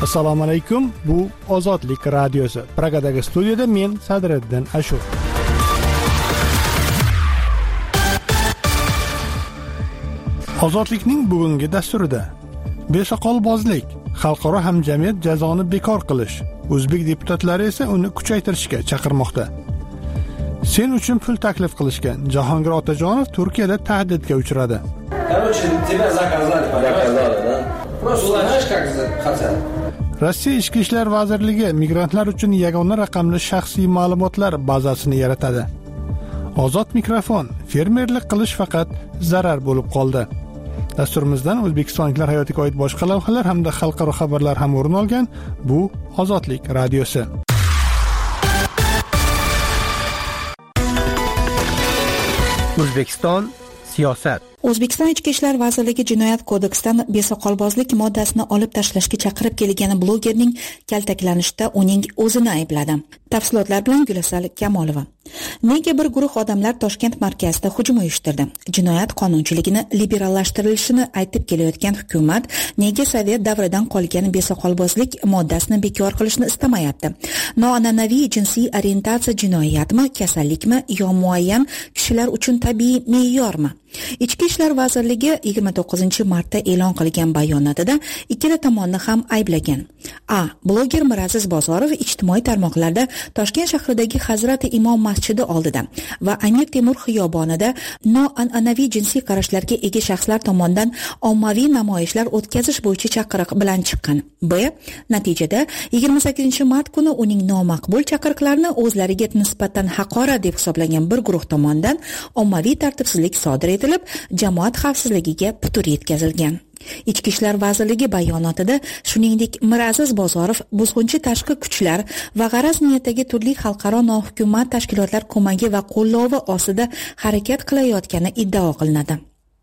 Assalomu alaykum. Bu Ozodlik radiosi. Pragadagi studiyada men Sadriddin Ashur. Ozodlikning bugungi dasturida besoqolbozlik, xalqaro hamjamiyat jazoni bekor qilish, o'zbek deputatlari esa uni kuchaytirishga chaqirmoqda. Sen uchun pul taklif qilishgan Jahongir Otajonov Turkiyada tahdidga uchradi. Rossiya Ichki ishlar vazirligi migrantlar uchun yagona raqamli shaxsiy ma'lumotlar bazasini yaratadi. Ozod mikrofon: fermerlik qilish faqat zarar bo'lib qoldi. Dasturimizdan o'zbekistonliklar hayotiga oid boshqa lavhalar hamda xalqaro xabarlar ham o'rin olgan. Bu Ozodlik radiosi. O'zbekiston siyosat. O'zbekiston Ichki ishlar vazirligi Jinoyat kodeksidan besoqolbozlik moddasini olib tashlashga chaqirib kelgan blogerning kaltaklanishda uning o'zini aybladi. Tafsilotlar bilan Gulasal Kamolova. Nega bir guruh odamlar Toshkent markazida hujum uyushtirdi? Jinoyat qonunchiligini liberallashtirilishini aytib kelayotgan hukumat nega Sovet davridan qolgan besoqolbozlik moddasini bekor qilishni istamayapti? Noan'anaviy jinsiy orientatsiya jinoyatmi, kasallikmi yo muayyan kishilar uchun tabiiy me'yormi? Ichki ishlar vazirligi 29-martda e'lon qilgan bayonotida ikkala tomonni ham ayblagan. Bloger Miraziz Bozorov ijtimoiy tarmoqlarda Toshkent shahridagi Hazrati Imom masjidi oldida va Amir Temur xiyobonida noan'anaviy jinsiy qarashlarga ega shaxslar tomonidan ommaviy namoyishlar o'tkazish bo'yicha chaqiriq bilan chiqqan. Natijada 28-mart kuni uning nomaqbul chaqiriqlarini o'zlariga nisbatan haqorat deb hisoblangan bir guruh tomonidan ommaviy tartibsizlik sodir etilib, jamoat xavfsizligiga putur yetkazilgan. Ichki ishlar vazirligi bayonotida shuningdek Miraziz Bozorov buzg'unchi tashqi kuchlar va g'araz niyatdagi turli xalqaro nohukumat tashkilotlar ko'magi va qo'llovi ostida harakat qilayotgani iddao qilinadi.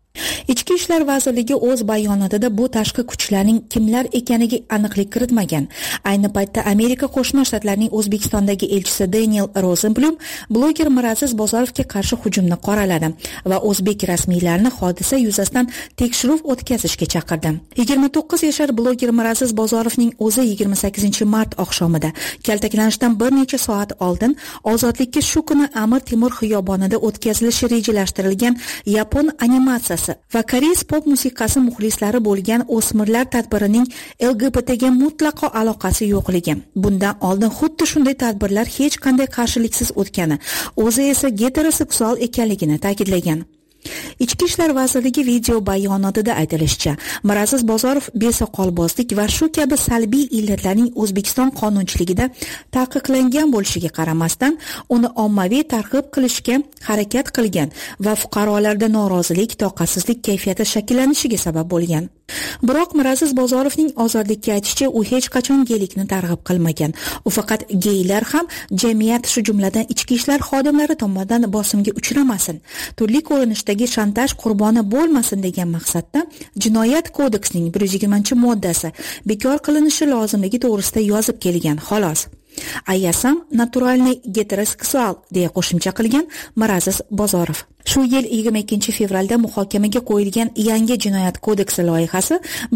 Ichki ishlar vazirligi o'z bayonotida bu tashqi kuchlarning kimlar ekaniga aniqlik kiritmagan. Ayni paytda Amerika Qo'shma Shtatlarining O'zbekistondagi elchisi Daniel Rosenblum bloger Miraziz Bozorovga qarshi hujumni qoraladi va o'zbek rasmiylarini hodisa yuzasidan tekshiruv o'tkazishga chaqirdi. 29 yashar bloger Miraziz Bozorovning o'zi 28-mart oqshomida kaltaklanishdan bir necha soat oldin ozodlikka shu kuni Amir Temur xiyobonida o'tkazilishi rejalashtirilgan yapon animatsiyasi va koreys pop musiqasi muxlislari bo'lgan o'smirlar tadbirining LGBTga mutlaqo aloqasi yo'qligi. Bundan oldin xuddi shunday tadbirlar hech qanday qarshiliksiz o'tgani, o'zi esa heteroseksual ekanligini ta'kidlagan. Ichki ishlar vazirligi video bayonotida aytilishicha, Miraziz Bozorov besoqolbozlik va shu kabi salbiy illatlarning O'zbekiston qonunchiligida taqiqlangan bo'lishiga qaramasdan, uni ommaviy targ'ib qilishga harakat qilgan va fuqarolarda norozilik, toqatsizlik kayfiyati shakllanishiga sabab bo'lgan. Biroq Miraziz Bozorovning ozodlikka aytishicha, u hech qachon geylikni targ'ib qilmagan. U faqat geylar ham jamiyat, shu jumladan ichki ishlar xodimlari tomonidan bosimga uchramasin, turli ko'rinishdagi shantaj qurboni bo'lmasin degan maqsadda Jinoyat kodeksining 120-moddasi bekor qilinishi lozimligi to'g'risida yozib kelgan, xolos. Ayasam naturalniy heteroseksual deya qo'shimcha qilgan Miraziz Bozorov. Shu yil 22 fevralda muhokamaga qo'yilgan yangi Jinoyat kodeksi loyihasi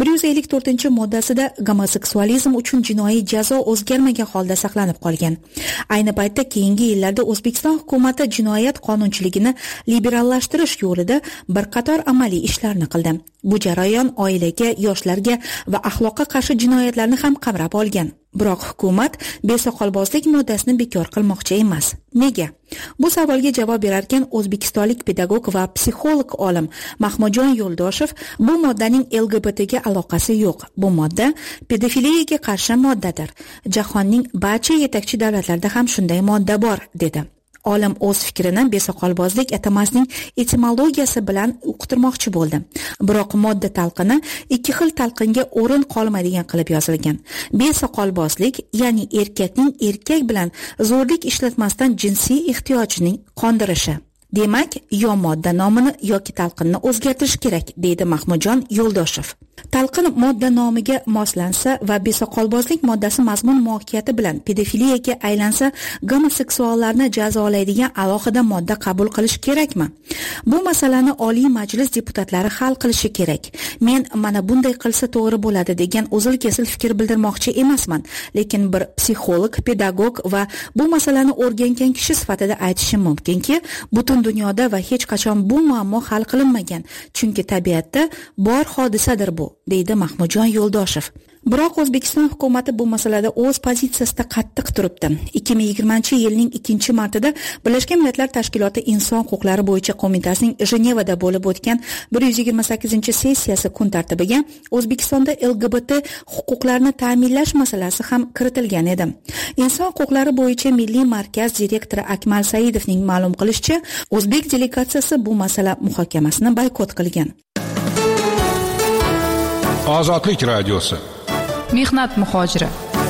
154-moddasida gomoseksualizm uchun jinoiy jazo o'zgarmagan holda saqlanib qolgan. Ayni paytda keyingi yillarda O'zbekiston hukumati jinoyat qonunchiligini liberallashtirish yo'lida bir qator amaliy ishlarni qildi. Bu jarayon oilaga, yoshlarga va axloqqa qarshi jinoyatlarni ham qamrab olgan. Biroq hukumat besoqolbozlik moddasini bekor qilmoqchi emas. Nega? Bu savolga javob berarkan o'zbekistonlik pedagog va psixolog olim Mahmudjon Yo'ldoshev bu moddaning LGBTga aloqasi yo'q. Bu modda pedofiliyaga qarshi moddadir. Jahonning barcha yetakchi davlatlarida ham shunday modda bor, dedi. Olim o'z fikrini besoqolbozlik atamasining etimologiyasi bilan uqtirmoqchi bo'ldi. Biroq modda talqini ikki xil talqinga o'rin qolmaydigan qilib yozilgan. Besoqolbozlik, ya'ni erkakning erkak bilan zo'rlik ishlatmasdan jinsiy ehtiyojining qondirishi. Demak, yo modda nomini yoki talqinni o'zgartirish kerak, deydi Mahmudjon Yo'ldoshev. Talqin modda nomiga moslansa va besoqolbozlik moddasi mazmun mohiyati bilan pedofiliyaga aylansa, gomoseksuallarni jazolaydigan alohida modda qabul qilish kerakmi? Bu masalani Oliy Majlis deputatlari hal qilishi kerak. Men mana bunday qilsa to'g'ri bo'ladi degan uzil-kesil fikr bildirmoqchi emasman, lekin bir psixolog, pedagog va bu masalani o'rgangan kishi sifatida aytishim mumkinki, butun dunyoda va hech qachon bu muammo hal qilinmagan, chunki tabiatda bor hodisadir bu, deydi Mahmudjon Yo'ldoshev. Biroq O'zbekiston hukumati bu masalada o'z pozitsiyasida qattiq turibdi. 2020-yilning 2-martida Birlashgan Millatlar Tashkiloti Inson huquqlari bo'yicha qo'mitasining Jenevada bo'lib o'tgan 128-sessiyasi kun tartibiga O'zbekistonda LGBT huquqlarini ta'minlash masalasi ham kiritilgan edi. Inson huquqlari bo'yicha Milliy markaz direktori Akmal Saidovning ma'lum qilishicha, o'zbek delegatsiyasi bu masala muhokamasini boykot qilgan. Ozodlik radiosi. Mehnat muhojiri.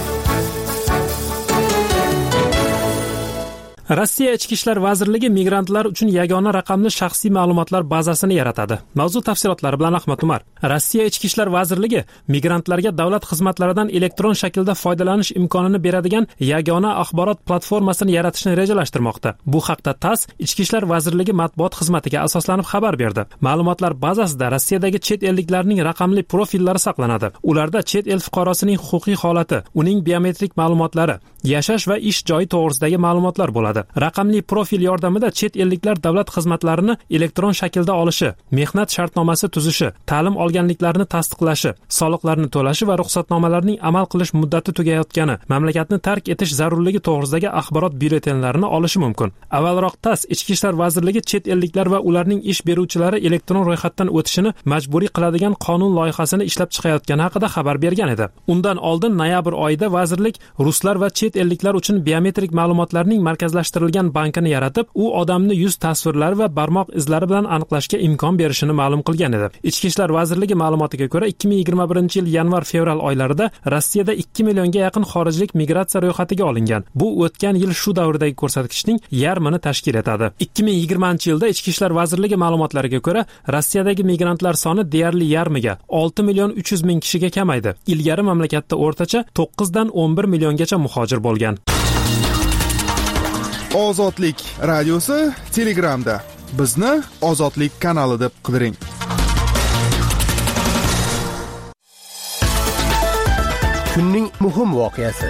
Rossiya Ichki ishlar vazirligi migrantlar uchun yagona raqamli shaxsiy ma'lumotlar bazasini yaratadi. Mavzu tafsilotlari bilan Ahmad Umar. Rossiya Ichki ishlar vazirligi migrantlarga davlat xizmatlaridan elektron shaklda foydalanish imkonini beradigan yagona axborot platformasini yaratishni rejalashtirmoqda. Bu haqda TASS Ichki ishlar vazirligi matbuot xizmatiga asoslanib xabar berdi. Ma'lumotlar bazasida Rossiyadagi chet elliklarning raqamli profillari saqlanadi. Ularda chet el fuqarosining huquqiy holati, uning biometrik ma'lumotlari, yashash va ish joyi to'g'risidagi ma'lumotlar bo'ladi. Raqamli profil yordamida chet elliklar davlat xizmatlarini elektron shaklda olishi, mehnat shartnomasi tuzishi, ta'lim olganliklarini tasdiqlashi, soliqlarni to'lashi va ruxsatnomalarning amal qilish muddati tugayotgani, mamlakatni tark etish zarurligi to'g'risidagi axborot byulletenlarini olishi mumkin. Avvalroq TASS Ichki ishlar vazirligi chet elliklar va ularning ish beruvchilari elektron ro'yxatdan o'tishini majburiy qiladigan qonun loyihasini ishlab chiqayotgani haqida xabar bergan edi. Undan oldin noyabr oyida vazirlik ruslar va chet elliklar uchun biometrik ma'lumotlarning markazlashtirilgan bankini yaratib, u odamni yuz tasvirlari va barmoq izlari bilan aniqlashga imkon berishini ma'lum qilgan edi. Ichki ishlar vazirligi ma'lumotiga ko'ra, 2021-yil yanvar-fevral oylarida Rossiyada 2 millionga yaqin xorijlik migratsiya ro'yxatiga olingan. Bu o'tgan yil shu davrdagi ko'rsatkichning yarmini tashkil etadi. 2020-yilda Ichki ishlar vazirligi ma'lumotlariga ko'ra, Rossiyadagi migrantlar soni deyarli yarmiga, 6 million 300 ming kishiga kamaydi. Ilgari mamlakatda o'rtacha 9 dan 11 milliongacha muhojir bo'lgan. Ozodlik radiosi Telegramda. Bizni Ozodlik kanali deb qidiring. Kunning muhim voqeasi.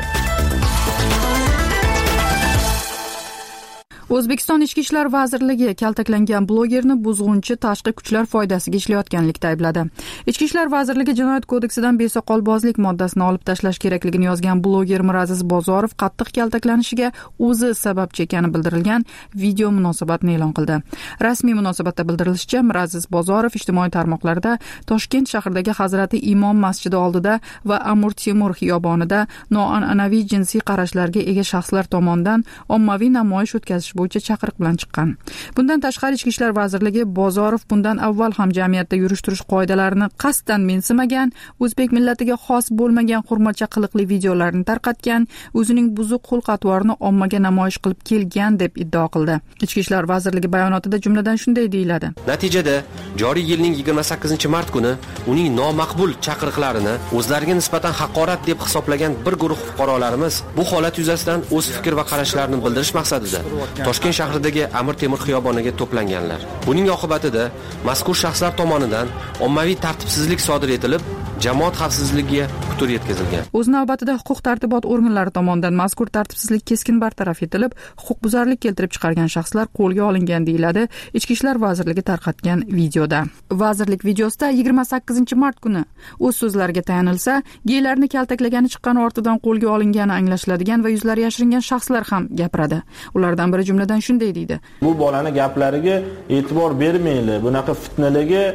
O'zbekiston Ichki ishlar vazirligi kaltaklangan blogerni buzg'unchi tashqi kuchlar foydasiga ishlayotganlikda aybladi. Ichki ishlar vazirligi Jinoyat kodeksidan besoqolbozlik moddasini olib tashlash kerakligini yozgan bloger Miraziz Bozorov qattiq kaltaklanishiga o'zi sababchi ekani bildirilgan video munosabatni e'lon qildi. Rasmiy munosabatda bildirilishicha, Miraziz Bozorov ijtimoiy tarmoqlarda Toshkent shahridagi Hazrati Imom masjidi oldida va Amir Temur xiyobonida noan'anaviy jinsiy qarashlarga ega shaxslar tomonidan ommaviy namoyish o'tkazish bo'yicha chaqiriq bilan chiqqan. Bundan tashqari Ichki ishlar vazirligi Bozorov bundan avval ham jamiyatda yurish-turish qoidalarini qasddan mensimagan, o'zbek millatiga xos bo'lmagan hurmatcha qiliqli videolarni tarqatgan, o'zining buzuq xulq-atvorini ommaga namoyish qilib kelgan deb iddao qildi. Ichki ishlar vazirligi bayonotida jumladan shunday deyiladi: Natijada joriy yilning 28-mart kuni uning nomaqbul chaqiriqlarini o'zlariga nisbatan haqorat deb hisoblagan bir guruh fuqarolarimiz bu holat yuzasidan o'z fikr va qarashlarini bildirish maqsadida Toshkent shahridagi Amir Temur xiyoboniga to'planganlar. Buning oqibatida mazkur shaxslar tomonidan ommaviy tartibsizlik sodir etilib, jamoat xavfsizligiga putur yetkazilgan. O'z navbatida huquq-tartibot organlari tomonidan mazkur tartibsizlik keskin bartaraf etilib, huquqbuzarlik keltirib chiqargan shaxslar qo'lga olingan deyiladi Ichki ishlar vazirligi tarqatgan videoda. Vazirlik videosida 28-mart kuni o'z so'zlariga tayanilsa, geylarni kaltaklagani chiqqan ortidan qo'lga olingani anglashiladigan va yuzlari yashiringan shaxslar ham gapiradi. Ulardan biri jumladan shunday deydi: Bu bolani gaplariga e'tibor bermaylik. Bunaqa fitnalarga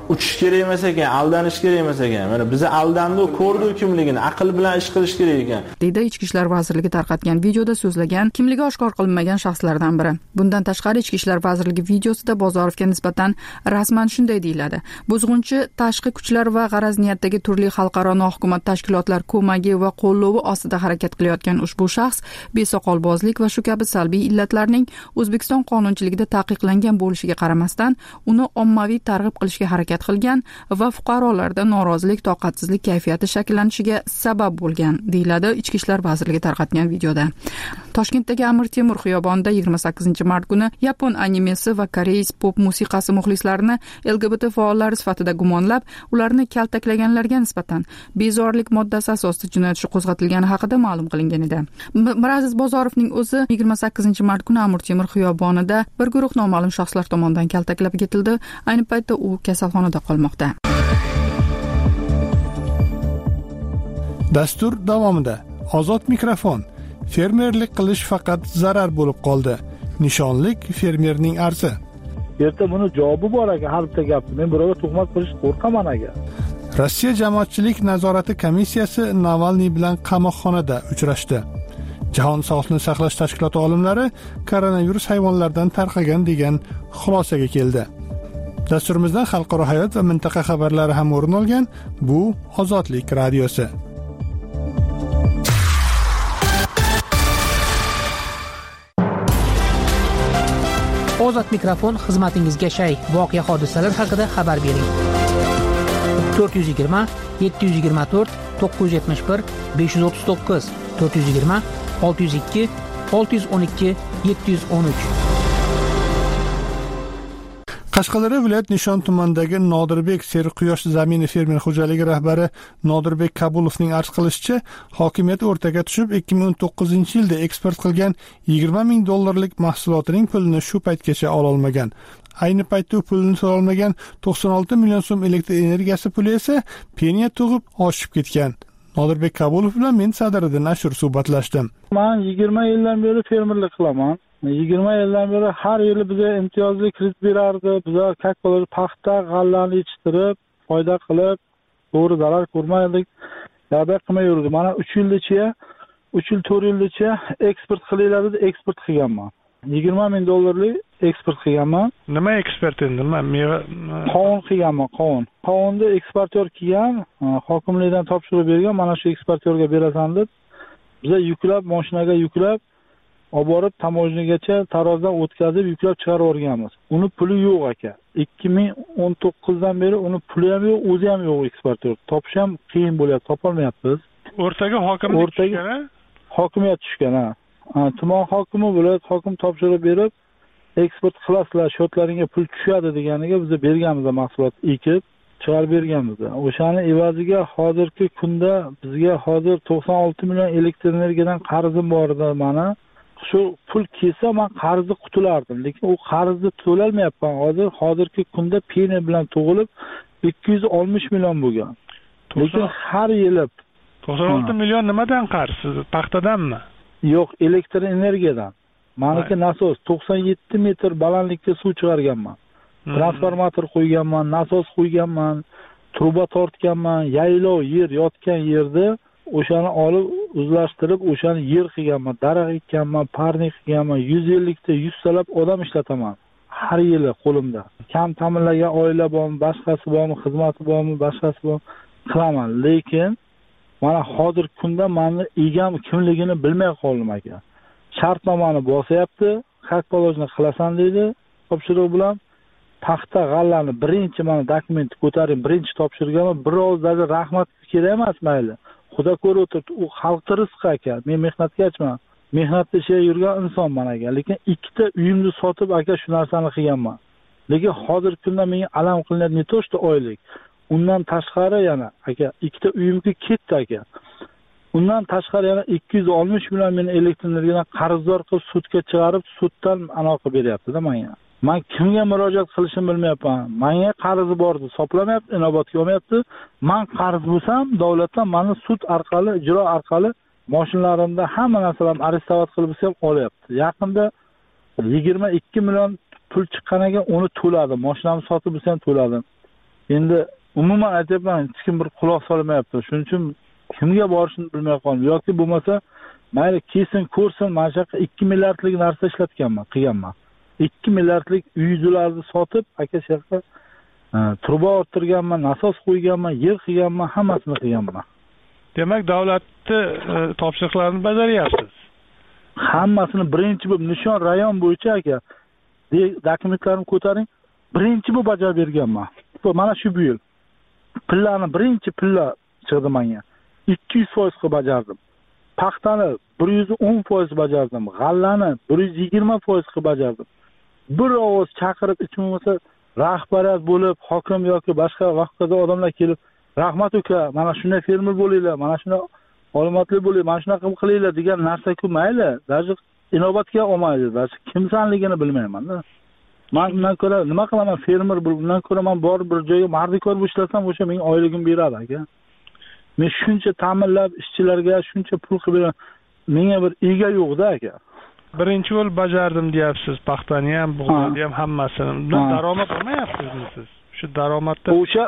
uchish kerak emas ekan, aldanish kerak emas ekan. Mana biz aldandi, ko'rdi kimligini, aql bilan ish qilish kerak ekan. deydi Ichki ishlar vazirligi tarqatgan videoda so'zlagan kimligi oshkor qilinmagan shaxslardan biri. Bundan tashqari Ichki ishlar vazirligi videosida Bozorovga nisbatan rasman shunday deyiladi: buzg'unchi tashqi kuchlar va g'araz niyatdagi turli xalqaro nohukumat tashkilotlar ko'magi va qo'llovi ostida harakat qilayotgan ushbu shaxs besoqolbozlik va shu kabi salbiy illatlarning O'zbekiston qonunchiligida taqiqlangan bo'lishiga qaramasdan uni ommaviy targ'ib qilishga harakat qilgan va fuqarolarda norozilik, toqatsizlik kayfiyati shakllanishiga sabab bo'lgan, deyiladi Ichki ishlar vazirligi tarqatgan videoda. Toshkentdagi Amir Temur xiyobonida 28-mart kuni yapon animesi va koreys pop musiqasi muxlislarini LGBT faollari sifatida gumonlab, ularni kaltaklaganlarga nisbatan bezorilik moddasi asosida jinoyat ishi qo'zg'atilgani haqida ma'lum qilingan edi. Miraziz Bozorovning o'zi 28-mart kuni Amir Temur xiyobonida bir guruh noma'lum shaxslar tomonidan kaltaklab ketildi. Ayni paytda u kasalxonada qolmoqda. Dastur davomida ozod mikrofon. Fermerlik qilish faqat zarar bo'lib qoldi. Nishonlik fermerning arzi. Erta buni javobi bor ekan, har bitta gapni. Men birovga tuhmat qilish qo'rqaman agar. Rossiya jamoatchilik nazorati komissiyasi Navalniy bilan qamoqxonada uchrashdi. Jahon sog'liqni saqlash tashkiloti olimlari koronavirus hayvonlardan tarqagan degan xulosaga keldi. Dasturimizdan xalqaro hayot va mintaqa xabarlari ham o'rin olgan. Bu Ozodlik radiosi. Ozod mikrofon xizmatingizga shay. Voqea hodisalar haqida xabar bering. 420 724 971 539 420 602 612 713. Qashqadaryo viloyat Nishon tumanidagi Nodirbek Serquyosh zamini fermer xo'jaligi rahbari Nodirbek Kabulovning arz qilishicha, hokimiyat o'rtaga tushib 2019-yilda eksport qilgan $20,000 mahsulotining pulini shu paytgacha ola olmagan. Ayni paytda u pulni to'la olmagan 96 million so'm elektr energiyasi puli esa penya tug'ib oshib ketgan. Nodirbek Kabulov bilan men Sadiriddin Ashur suhbatlashdim. Men 20 yildan beri fermerlik qilaman. 20 yildan beri har yili bizga imtiyozli kredit berardi. Bizlar kakkalar paxta, g'allani yetishtirib, foyda qilib, to'g'ri zarar ko'rmaydik. Yarda qilmay yurdi. Mana 3 yilgacha, 3 yil 4 yilgacha eksport qilinglar deb eksport qilganman. $20,000 eksport qilganman. Nima eksport endi? Qovun qilganman, qovun. Qovunni eksportyor kelgan, hokimlikdan topshiriq bergan, mana shu eksportyorga berasan deb biz yuklab, mashinaga yuklab olib borib tamojnigacha tarozdan o'tkazib yuklab chiqarib o'rganmiz. Uni puli yo'q aka. 2019dan beri uni puli ham yo'q, o'zi ham yo'q eksportyor. Topish ham qiyin bo'lyapti, topolmayapmiz. O'rtaga hokimlik tushgan, hokimiyat tushgan, tuman hokimi viloyat hokim topshiriq berib, eksport qilasizlar, shotlaringga pul tushadi deganiga biz berganmiz mahsulot ekib chiqarib berganmiz. O'shani evaziga hozirgi kunda bizga hozir 96 million elektr energiyadan qarzim bor edi mana. Shu pul kelsa men qarzni qutulardim, lekin u qarzni to'lolmayapman. Hozirgi kunda penya bilan tug'ilib 260 million bo'lgan. Lekin har yili 96 million nimadan qarz? Paxtadanmi? Yo'q, elektr energiyadan. Meniki nasos 97 metr balandlikka suv chiqarganman. Transformator qo'yganman, nasos qo'yganman, truba tortganman, yaylov yer yotgan yerda o'shani olib o'zlashtirib, o'shani yer qilganman, daraxt ekkanman, parnik qilganman, 150 ta 100 talab odam ishlataman. Har yili qo'limda. Kam ta'minlagan oila bormi, boshqasi bormi, xizmati bormi, boshqasi bormi qilaman. Lekin mana hozir kunda meni egam kimligini bilmay qoldim aka. Shartnomani bosyapti, haq polojni qilasan deydi, topshiriq bilan paxta g'allani birinchi mana dokument ko'taring, birinchi topshirganman. Biroz даже rahmat kerak emas mayli. Xudo ko'rib o'tiribdi, u xalqning rizqi aka. Men mehnatkashman. Mehnatda ishlab yurgan insonman aka. Lekin ikkita uyimni sotib aka shu narsani qilganman. Lekin hozir kunda menga alam qilinadi ne to что oylik. Undan tashqari yana aka ikkita uyimga ketdi aka. Undan tashqari yana 260 million meni elektr energiyadan qarzdor qilib sudga chiqarib, suddan aloqa beryapti-da menga. Men kimga murojaat qilishimni bilmayapman. Menga qarzi bor deb hisoblamayapti, inobatga olmayapti. Men qarz bo'lsam, davlatdan meni sud orqali, ijro orqali mashinalarimda hamma narsalarimni arestovat qilib ham olyapti. Yaqinda 22 million pul chiqqaniga uni to'ladim. Mashinamni sotib ham to'ladim. endi umuman aytyapman, hech kim bir quloq solmayapti. Shuning uchun kimga borishni bilmay qoldim. Yoki bo'lmasa, mayli kelsin, ko'rsin, mana shu yoqqa 2 milliardlik narsa ishlatganman, qilganman. 2 milliardlik uylarni sotib, aka shu yoqqa truba o'rtirganman, nasos qo'yganman, yer qilganman, hammasini qilganman. Demak, davlatni topshiriqlarini bajaryapsiz. Hammasini birinchi bo'lib nishon rayon bo'yicha aka dokumentlarimni ko'taring, birinchi bo'lib bajarib berganman. Mana shu bu yil pillani birinchi pilla chiqdi menga. 200% qilib bajardim. Paxtani 110% bajardim. G'allani 120% qilib bajardim. Bir ovoz chaqirib ichmasa rahbariyat bo'lib, hokim yoki boshqa vaqtda odamlar kelib, rahmat uka, mana shunday fermer bo'linglar, mana shunday ma'lumotli bo'ling, mana shunaqa qilinglar degan narsa-ku mayli, даже inobatga olmaydi, даже kimsanligini bilmayman-da. Men undan ko'ra nima qilaman, fermer bundan ko'ra men bor bir joyga mardikor ishlasam, o'sha menga oyligim beradi aka. Men shuncha ta'minlab ishchilarga shuncha pul qilib, menga bir ega yo'q-da aka. Birinchi yo'l bajardim deyapsiz, paxtani ham, bug'doyni ham hammasini. Bundan daromad olmayapsizmi siz? Shu daromadda o'sha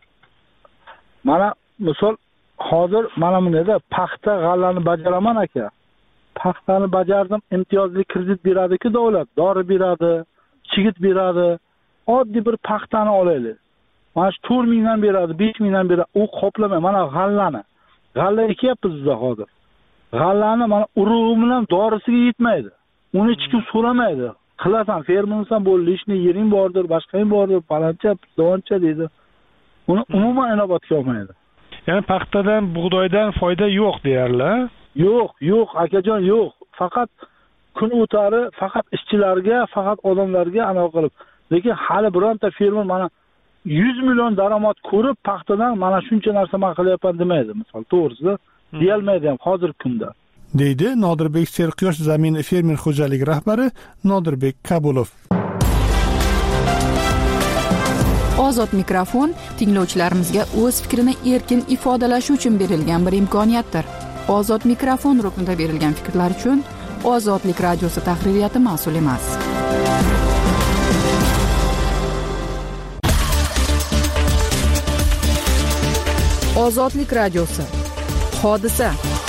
mana misol hozir mana bunda paxta g'allani bajaraman aka. Paxtani bajardim, imtiyozli kredit beradi-ku davlat, dori beradi, chigit beradi. Oddiy bir paxtani olaylik. Mana shu 4 mingdan beradi, 5 mingdan beradi. U qoplamay, mana g'allani. G'alla ekyapmiz biz hozir. G'allani mana urug'i bilan dorisiga yetmaydi. Uni hech kim so'ramaydi. Qilasan, fermersan bo'l, ishni yering bordir, boshqang bordir, palancha, doncha deydi. Uni umuman inobatga olmaydi. Ya'ni paxtadan, bug'doydan foyda yo'q deyarli. Yo'q, akajon, yo'q. Faqat kun o'tari, faqat ishchilarga, faqat odamlarga anaqa qilib. Lekin hali bironta fermer mana 100 million daromad ko'rib paxtadan mana shuncha narsa men qilyapman demaydi, misol, to'g'risi. Deyolmaydi ham hozirgi kunda. Deydi Nodirbek Serquyosh zamin fermer xo'jaligi rahbari Nodirbek Kabulov. Ozod mikrofon tinglovchilarimizga o'z fikrini erkin ifodalashi uchun berilgan bir imkoniyatdir. Ozod mikrofon ruknida berilgan fikrlar uchun Ozodlik radiosi tahririyati mas'ul emas. Ozodlik radiosi. Hodisa.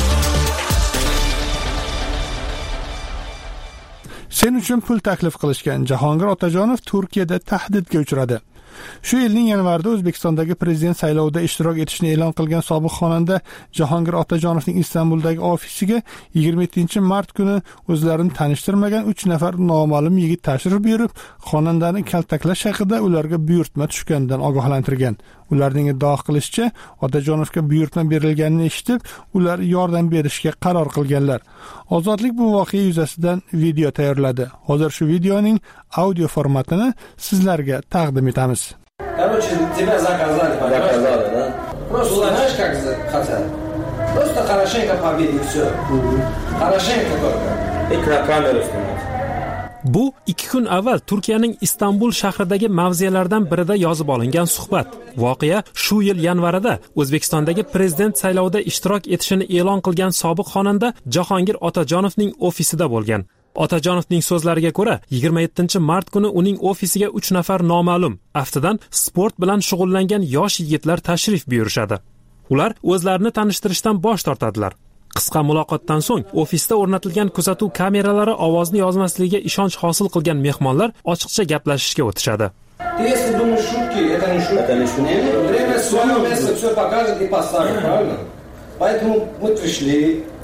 Sen uchun pul taklif qilishgan Jahongir Otajonov Turkiyada tahdidga uchradi. Shu yilning yanvarida O'zbekistondagi prezident saylovida ishtirok etishni e'lon qilgan sobiq xonanda Jahongir Otajonovning Istanbuldagi ofisiga 27-mart kuni o'zlarini tanishtirmagan 3 nafar noma'lum yigit tashrif buyurib, xonandani kaltaklash haqida ularga buyurtma tushganidan ogohlantirgan. Ularning iddio qilishicha, Otajonovga buyurtma berilganini eshitib, ular yordam berishga qaror qilganlar. Ozodlik bu voqea yuzasidan video tayyorladi. Hozir shu videoning audio formatini sizlarga taqdim etamiz. Короче, тебя заказали, да? Просто знаешь, как хотят? Просто хорошенько побить и все. Хорошенько только. И на камеру снимать. Bu 2 kun avval Turkiyaning Istanbul shahridagi mavzelardan birida yozib olingan suhbat. Voqea shu yil yanvarida O'zbekistondagi prezident saylovida ishtirok etishini e'lon qilgan sobiq xonanda Jahongir Otajonovning ofisida bo'lgan. Otajonovning so'zlariga ko'ra, 27-mart kuni uning ofisiga 3 nafar noma'lum, aftidan sport bilan shug'ullangan yosh yigitlar tashrif buyurishadi. Ular o'zlarini tanishtirishdan bosh tortadilar. Qisqa muloqotdan so'ng ofisda o'rnatilgan kuzatuv kameralari ovozni yozmasligiga ishonch hosil qilgan mehmonlar ochiqcha gaplashishga o'tishadi. Если думаешь шутки, это не шутки. Время свое место все покажет и поставит, правильно? Поэтому мы пришли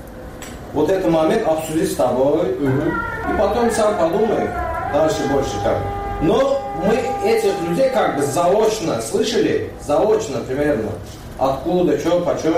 вот этот момент обсудить с тобой, и потом сам подумай дальше больше как. Но мы этих людей как бы заочно слышали, заочно примерно, откуда, что, почем.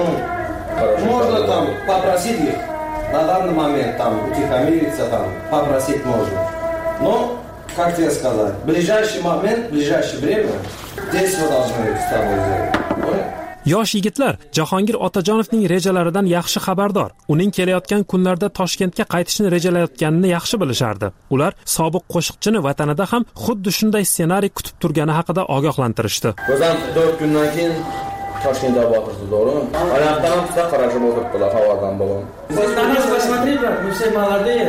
Можно там попросить их на данный момент там утихомириться, там попросить можно. Но, как тебе сказать, в ближайший момент, в ближайшее время здесь мы должны с тобой сделать. Понял? Yosh yigitlar Jahongir Otajonovning rejalaridan yaxshi xabardor. Uning kelayotgan kunlarda Toshkentga qaytishni rejalayotganini yaxshi bilishardi. Ular sobiq qo'shiqchini vatanida ham xuddi shunday ssenariy kutib turgani haqida ogohlantirishdi. O'zim 4 kundan keyin Toshkentda bordim, to'g'rimi? Oyoqdan ham juda qarashib o'tiribdilar havodan bo'lib. Посмотри, брат, мы все молодые.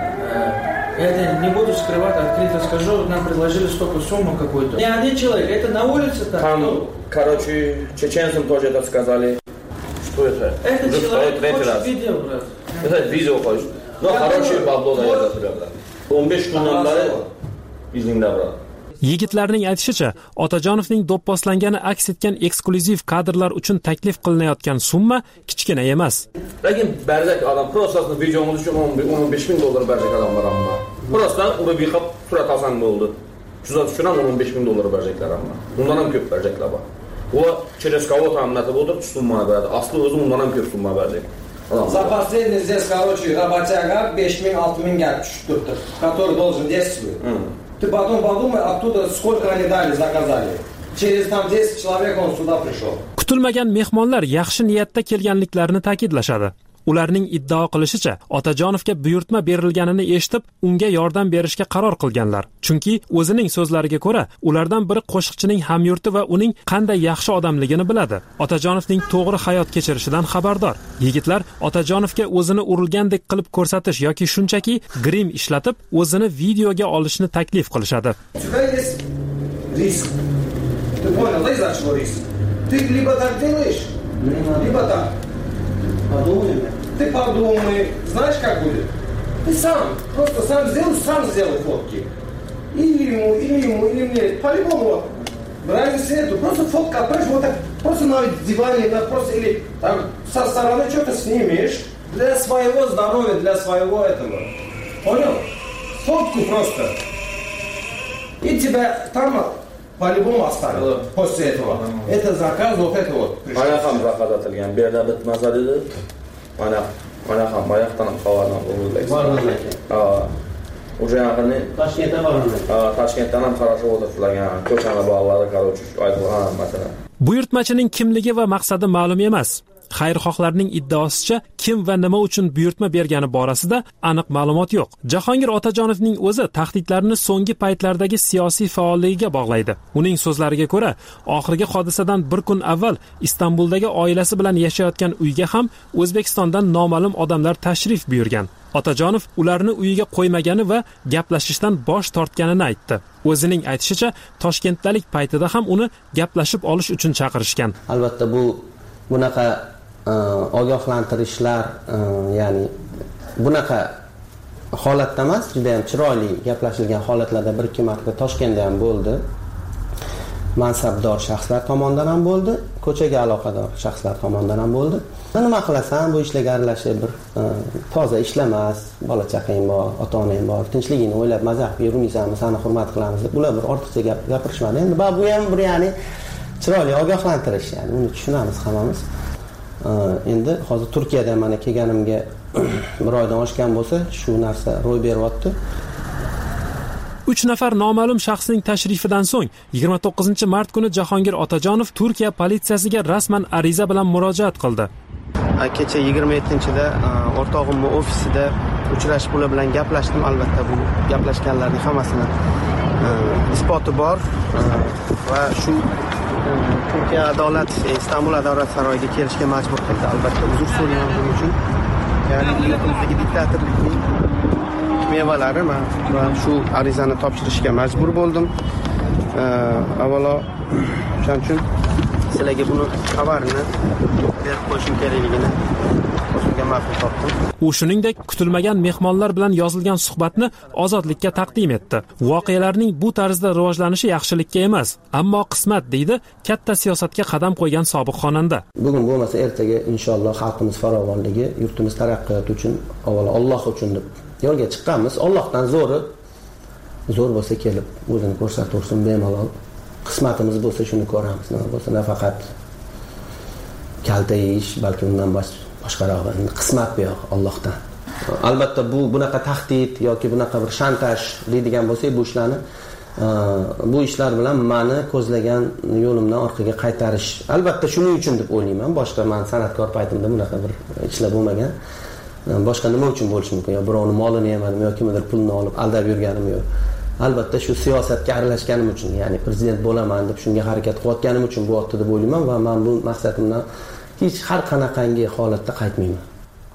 Я не буду скрывать, открыто скажу, нам предложили столько сумму какую-то. Не один человек, это на улице так. Короче, чеченцам тоже это сказали. Что это? Это человек хочет видео, брат. Это видео хочет. Но хороший бабло дает, брат. 15 kundan beri izningda, brot. Yigitlarning aytishicha, Otajonovning do'pposlangani aks etgan eksklyuziv kadrlar uchun taklif qilinayotgan summa kichkina emas. Lekin berzak odam prososni videomiz uchun $15,000 berzak odamlar amma. Prososdan urib yiqib surat olsang bo'ldi. Tuzat uchun ham $15,000 berzaklar amma. Bundan ham ko'p berzaklar bor. U через кого-то anlatib o'tirib summa berdi. Asli o'zi undan ham ko'p summa berdi. За последний здесь, короче, работяга 5,000-6,000 gap tushib turibdi, который должен действовать. Ты потом подумай, оттуда сколько они дали, заказали. Через там 10 человек он сюда пришел. Kutilmagan mehmonlar yaxshi niyatda kelganliklarini ta'kidlashadi. Ularning iddao qilishicha, Otajonovga buyurtma berilganini eshitib, unga yordam berishga qaror qilganlar. Chunki o'zining so'zlariga ko'ra, ulardan biri qo'shiqchining hamyurti va uning qanday yaxshi odamligini biladi. Otajonovning to'g'ri hayot kechirishidan xabardor. Yigitlar Otajonovga o'zini urilgandek qilib ko'rsatish yoki shunchaki grim ishlatib, o'zini videoga olishni taklif qilishadi. Риск. Ты понял, да, из-за чего риск? Ты либо так делаешь, либо так. Ты подумай, знаешь, как будет? Ты просто сам сделай фотки. Или ему, или мне. По-любому, разницы нету. Просто фотка отправишь, вот так, просто на диване, просто, или там со стороны что-то снимешь. Для своего здоровья, для своего этого. Понял? Фотку просто. И тебя там по-любому оставил после этого. Это заказ, вот это вот. Mana ham zakaz atilgan. Bu yerda bitmasa dedi. Mana ham oyoqdan ham qavardan bo'ldi. Уже yaqinni Toshkentda bordi. Toshkentdan ham qarashib o'tirishlargan. Ko'chani bog'lari, короче, aytilgan masalan. Buyurtmachining kimligi va maqsadi ma'lum emas. Xayrixohlarning iddaosicha kim va nima uchun buyurtma bergani borasida aniq ma'lumot yo'q. Jahongir Otajonovning o'zi tahdidlarni so'nggi paytlardagi siyosiy faolligiga bog'laydi. Uning so'zlariga ko'ra, oxirgi hodisadan bir kun avval Istanbuldagi oilasi bilan yashayotgan uyga ham O'zbekistondan noma'lum odamlar tashrif buyurgan. Otajonov ularni uyiga qo'ymagani va gaplashishdan bosh tortganini aytdi. O'zining aytishicha, Toshkentdalik paytida ham uni gaplashib olish uchun chaqirishgan. Albatta bunaqa ogohlantirishlar, ya'ni bunaqa holatda emas, juda ham chiroyli gaplashilgan holatlarda bir ikki marta Toshkentda ham bo'ldi. Mansabdor shaxslar tomonidan ham bo'ldi, ko'chaga aloqador shaxslar tomonidan ham bo'ldi. Nima qilasan, bu ishlarga aralashib bir toza ishlamas, bola chaqang bor, ota-onang bor, tinchligingni o'ylab mazah qilib yurmaysanmi, seni hurmat qilamiz deb ular bir ortiqcha gapirishmadi. Endi bu ham bir, ya'ni chiroyli ogohlantirish, ya'ni uni tushunamiz hammamiz. Endi hozir Turkiyada mana kelganimga bir oydan oshgan bo'lsa, shu narsa ro'y beryapti. 3 nafar noma'lum shaxsning tashrifidan so'ng 29 mart kuni Jahongir Otajonov Turkiya politsiyasiga rasman ariza bilan murojaat qildi. Kecha 27-da o'rtog'imning ofisida uchrashib ular bilan gaplashdim. Albatta bu gaplashganlarning hammasini isboti bor va shu Turkiya Istanbul adolat saroyiga kelishga majbur qildi. Albatta uzr so'rayman uchun. Ya'ni yurtimizdagi diktatorlikning mevalari va shu arizani topshirishga majbur bo'ldim. Avvalo shuning uchun sizlarga buni xabarini berib qo'yishim kerakligini o'zimga ma'qul topdim. U shuningdek kutilmagan mehmonlar bilan yozilgan suhbatni Ozodlikka taqdim etdi. Voqealarning bu tarzda rivojlanishi yaxshilikka emas, ammo qismat deydi katta siyosatga qadam qo'ygan sobiq xonanda. Bugun bo'lmasa ertaga inshaalloh xalqimiz farovonligi, yurtimiz taraqqiyoti uchun, avvalo Alloh uchun deb yo'lga chiqqanmiz. Allohdan zo'r bo'lsa kelib o'zini ko'rsataversin bemalol. Qismatimiz bo'lsa shuni ko'ramiz. Nima bo'lsa nafaqat kalta yeyish, balki undan boshqaroq qismat bu yo'q Allohdan. Albatta bunaqa tahdid yoki bunaqa bir shantaj deydigan bo'lsak, bu ishlar bilan meni ko'zlagan yo'limdan orqaga qaytarish. Albatta shuning uchun deb o'ylayman. Boshqa men san'atkor paytimda bunaqa bir ishlar bo'lmagan. Boshqa nima uchun bo'lishi mumkin? Yo birovning molini yemadim yoki kimdir pulni olib aldab yurganim yo'q. Albatta shu siyosatga aralashganim uchun, ya'ni prezident bo'laman deb shunga harakat qilayotganim uchun bu otdi deb o'ylayman va men bu maqsadimdan hech har qanaqangi holatda qaytmayman.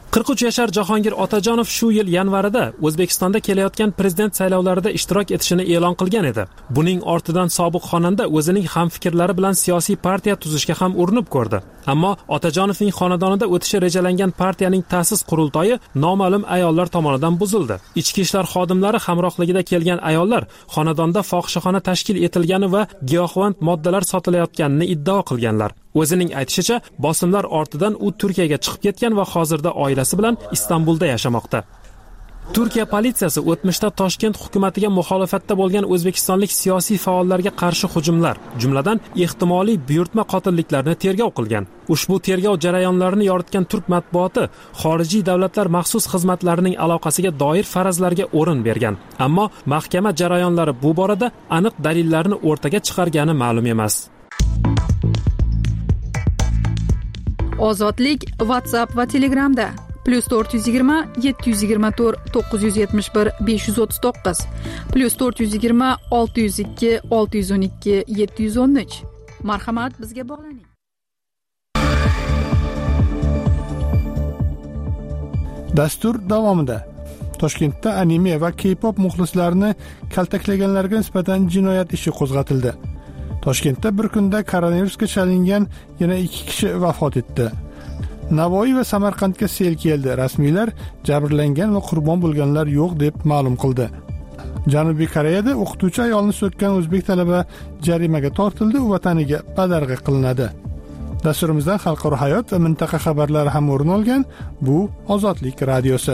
43 yashar Jahongir Otajonov shu yil yanvarida O'zbekistonda kelayotgan prezident saylovlarida ishtirok etishini e'lon qilgan edi. Buning ortidan sobiq xonanda o'zining hamfikrlari bilan siyosiy partiya tuzishga ham urinib ko'rdi. Ammo Otajonovning xonadonida o'tishi rejalangan partiyaning ta'sis qurultoyi noma'lum ayollar tomonidan buzildi. Ichki ishlar xodimlari hamrohligida kelgan ayollar xonadonda fohishaxona tashkil etilgani va giyohvand moddalar sotilayotganini iddao qilganlar. O'zining aytishicha, bosimlar ortidan u Turkiyaga chiqib ketgan va hozirda oilasi bilan Istanbulda yashamoqda. Turkiya politsiyasi o'tmishda Toshkent hukumatiga muxolifatda bo'lgan o'zbekistonlik siyosiy faollarga qarshi hujumlar, jumladan ehtimoliy buyurtma qotilliklarni tergov qilgan. Ushbu tergov jarayonlarini yoritgan turk matbuoti xorijiy davlatlar maxsus xizmatlarining aloqasiga doir farazlarga o'rin bergan. Ammo mahkama jarayonlari bu borada aniq dalillarni o'rtaga chiqargani ma'lum emas. Ozodlik WhatsApp va Telegramda +420 724 971 539 +420 602 612 713. Marhamat, bizga bog'laning. Dastur davomida Toshkentda anime va K-pop muxlislarini kaltaklaganlarga nisbatan jinoyat ishi qo'zg'atildi. Toshkentda bir kunda koronavirusga chalingan yana 2 kishi vafot etdi. Navoiy va Samarqandga sel keldi. Rasmiylar jabrlangan va qurbon bo'lganlar yo'q deb ma'lum qildi. Janubiy Koreyada o'qituvchi ayolni so'kkan o'zbek talaba jarimaga tortildi, u vataniga badarg'a qilinadi. Dasturimizdan xalqaro hayot va mintaqa xabarlari ham o'rin olgan. Bu Ozodlik radiosi.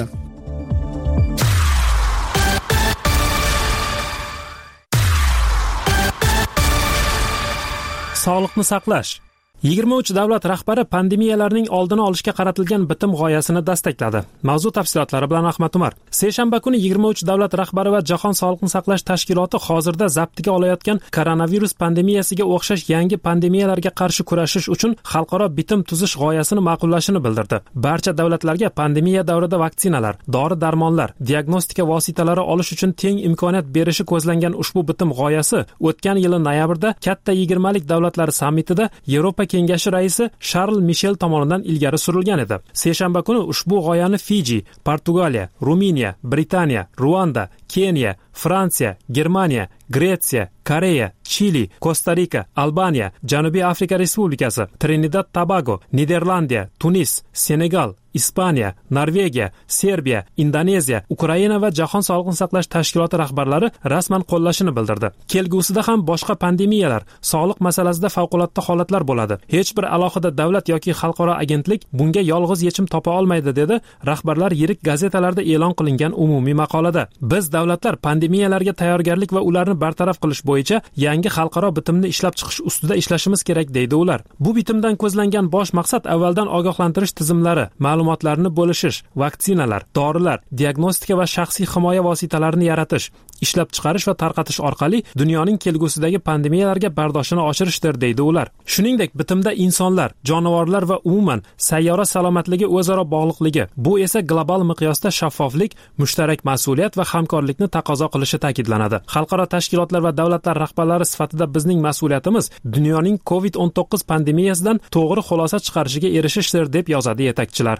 Sog'liqni saqlash. 23 davlat rahbari pandemiyalarning oldini olishga qaratilgan bitim g'oyasini dastakladi. Mavzu tafsilotlari bilan Ahmad Umar. Seshanba kuni 23 davlat rahbari va Jahon sog'liqni saqlash tashkiloti hozirda zaptiga olayotgan koronavirus pandemiyasiga o'xshash yangi pandemiyalarga qarshi kurashish uchun xalqaro bitim tuzish g'oyasini ma'qullashini bildirdi. Barcha davlatlarga pandemiya davrida vaksinalar, dori-darmonlar, diagnostika vositalari olish uchun teng imkoniyat berishi ko'zlangan ushbu bitim g'oyasi o'tgan yili noyabrda katta 20lik davlatlar sammitida Yevropa Kengashi raisi Charles Michel tomonidan ilgari surilgan edi. Seshanba kuni ushbu g'oyani Fiji, Portugaliya, Ruminiya, Britaniya, Ruanda, Keniya, Fransiya, Germaniya, Gretsiya, Koreya, Chili, Kosta-Rika, Albaniya, Janubiy Afrika Respublikasi, Trinidad Tobago, Niderlandiya, Tunis, Senegal, Ispaniya, Norvegiya, Serbiya, Indoneziya, Ukraina va Jahon sog'liqni saqlash tashkiloti rahbarlari rasman qo'llashini bildirdi. Kelgusida ham boshqa pandemiyalar, sog'liq masalasida favqulodda holatlar bo'ladi. Hech bir alohida davlat yoki xalqaro agentlik bunga yolg'iz yechim topa olmaydi, dedi rahbarlar yirik gazetalarda e'lon qilingan umumiy maqolada. Biz davlatlar pandemiyalarga tayyorgarlik va ularni bartaraf qilish bo'yicha yangi xalqaro bitimni ishlab chiqish ustida ishlashimiz kerak, deydi ular. Bu bitimdan ko'zlangan bosh maqsad avvaldan ogohlantirish tizimlari, ma'lumotlarni bo'lishish, vaksinalar, dorilar, diagnostika va shaxsiy himoya vositalarini yaratish, ishlab chiqarish va tarqatish orqali dunyoning kelgusidagi pandemiyalarga bardoshini oshirishdir, deydi ular. Shuningdek, bitimda insonlar, jonivorlar va umuman sayyora salomatligi o'zaro bog'liqligi, bu esa global miqyosda shaffoflik, mushtarak mas'uliyat va hamkorlikni taqozo qilishi ta'kidlanadi. Xalqaro tashkilotlar va davlatlar rahbarlari sifatida bizning mas'uliyatimiz dunyoning COVID-19 pandemiyasidan to'g'ri xulosa chiqarishiga erishishdir, deb yozadi yetakchilar.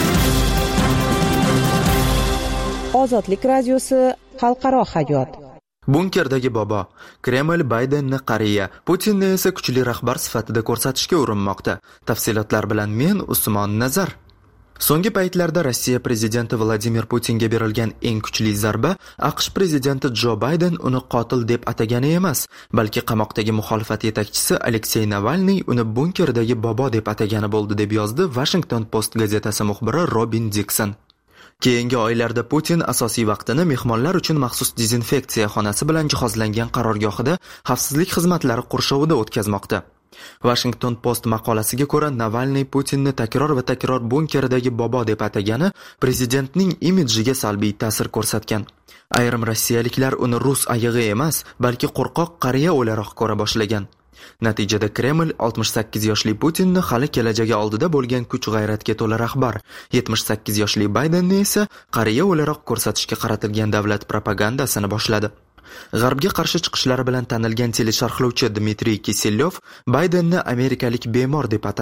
Ozodlik radiosi, xalqaro hayot. Bunkerdagi bobo. Kreml Baydenni qariya, Putinni esa kuchli rahbar sifatida ko'rsatishga urinmoqda. Tafsilotlar bilan men Usmon Nazar. So'nggi paytlarda Rossiya prezidenti Vladimir Putinga berilgan eng kuchli zarba AQSh prezidenti Jo Bayden uni qotil deb atagani emas, balki qamoqdagi muxolifat yetakchisi Aleksey Navalniy uni bunkerdagi bobo deb atagani bo'ldi, deb yozdi Washington Post gazetasi muxbiri Robin Dixon. Keyingi oylarda Putin asosiy vaqtini mehmonlar uchun maxsus dezinfeksiya xonasi bilan jihozlangan qarorgohida xavfsizlik xizmatlari qurshovida o'tkazmoqda. Washington Post maqolasiga ko'ra, Navalniy Putinni takror va takror bunkerdagi bobo deb atagani prezidentning imidjiga salbiy ta'sir ko'rsatgan. Ayrim rossiyaliklar uni rus ayig'i emas, balki qo'rqoq qariya o'laroq ko'ra boshlagan. Natijada Kreml 68 yoshli Putinni hali kelajagi oldida bo'lgan kuch-g'ayratga to'la rahbar, 78 yoshli Baydenni esa qariya o'laroq ko'rsatishga qaratilgan davlat propagandasini boshladi. G'arbga qarshi chiqishlari bilan tanilgan telesharhlovchi Dmitriy Kiselyov Baydenni amerikalik bemor deb atadi.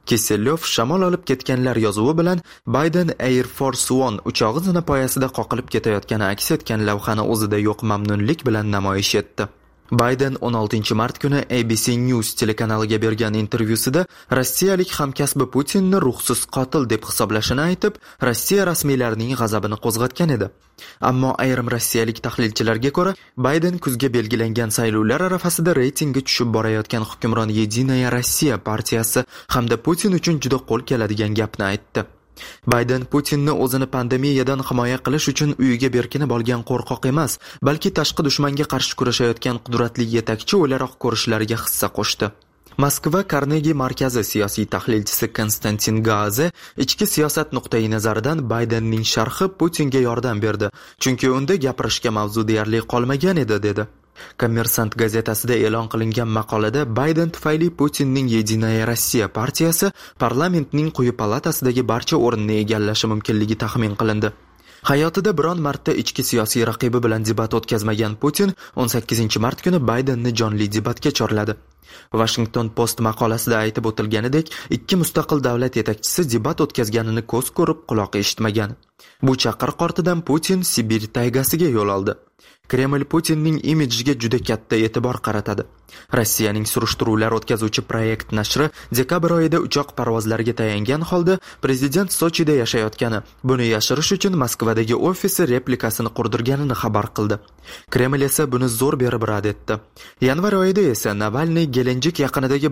Kiselyov shamol olib ketganlar yozuvi bilan Biden Air Force One uchog'i zinapoyasida qoqilib ketayotgani aks etgan lavhani o'zida yo'q mamnunlik bilan namoyish etdi. Biden 16 mart kuni ABC News telekanaliga bergan intervyusida rossiyalik hamkasbi Putinni ruhsiz qotil deb hisoblashini aytib, Rossiya rasmiylarining g'azabini qo'zg'atgan edi. Ammo ayrim rossiyalik tahlilchilarga ko'ra, Biden kuzga belgilangan saylovlar arafasida reytingi tushib borayotgan hukmron Yedinaya Rossiya partiyasi hamda Putin uchun juda qo'l keladigan gapni aytdi. Biden Putinni o'zini pandemiyadan himoya qilish uchun uyiga berkinib olgan qo'rqoq emas, balki tashqi dushmanga qarshi kurashayotgan qudratli yetakchi o'laroq ko'rishlariga hissa qo'shdi. Moskva Carnegie markazi siyosiy tahlilchisi Konstantin Gaze ichki siyosat nuqtai nazaridan Bidenning sharhi Putinga yordam berdi, chunki unda gapirishga mavzu deyarli qolmagan edi, dedi. Kommersant gazetasida e'lon qilingan maqolada Biden tufayli Putinning Yedinaya Rossiya partiyasi parlamentning quyi palatasidagi barcha o'rinni egallashi mumkinligi taxmin qilindi. Hayotida biron marta ichki siyosiy raqibi bilan debat o'tkazmagan Putin 18 mart kuni Bidenni jonli debatga chorladi. Washington Post maqolasida aytib o'tilganidek, ikki mustaqil davlat yetakchisi debat o'tkazganini ko'z ko'rib, quloq eshitmagan. Bu chaqiriq ortidan Putin Sibir taygasiga yo'l oldi. Kreml Putinning imidjiga juda katta e'tibor qaratadi. Rossiyaning surishtiruvlar o'tkazuvchi proyekt nashri dekabr oyida uchoq parvozlariga tayangan holda prezident Sochida yashayotgani, buni yashirish uchun Moskvadagi ofisi replikasini qurdirganini xabar qildi. Kreml esa buni zo'r berib rad etdi. Yanvar oyida esa Navalniy Gelenjik yaqinidagi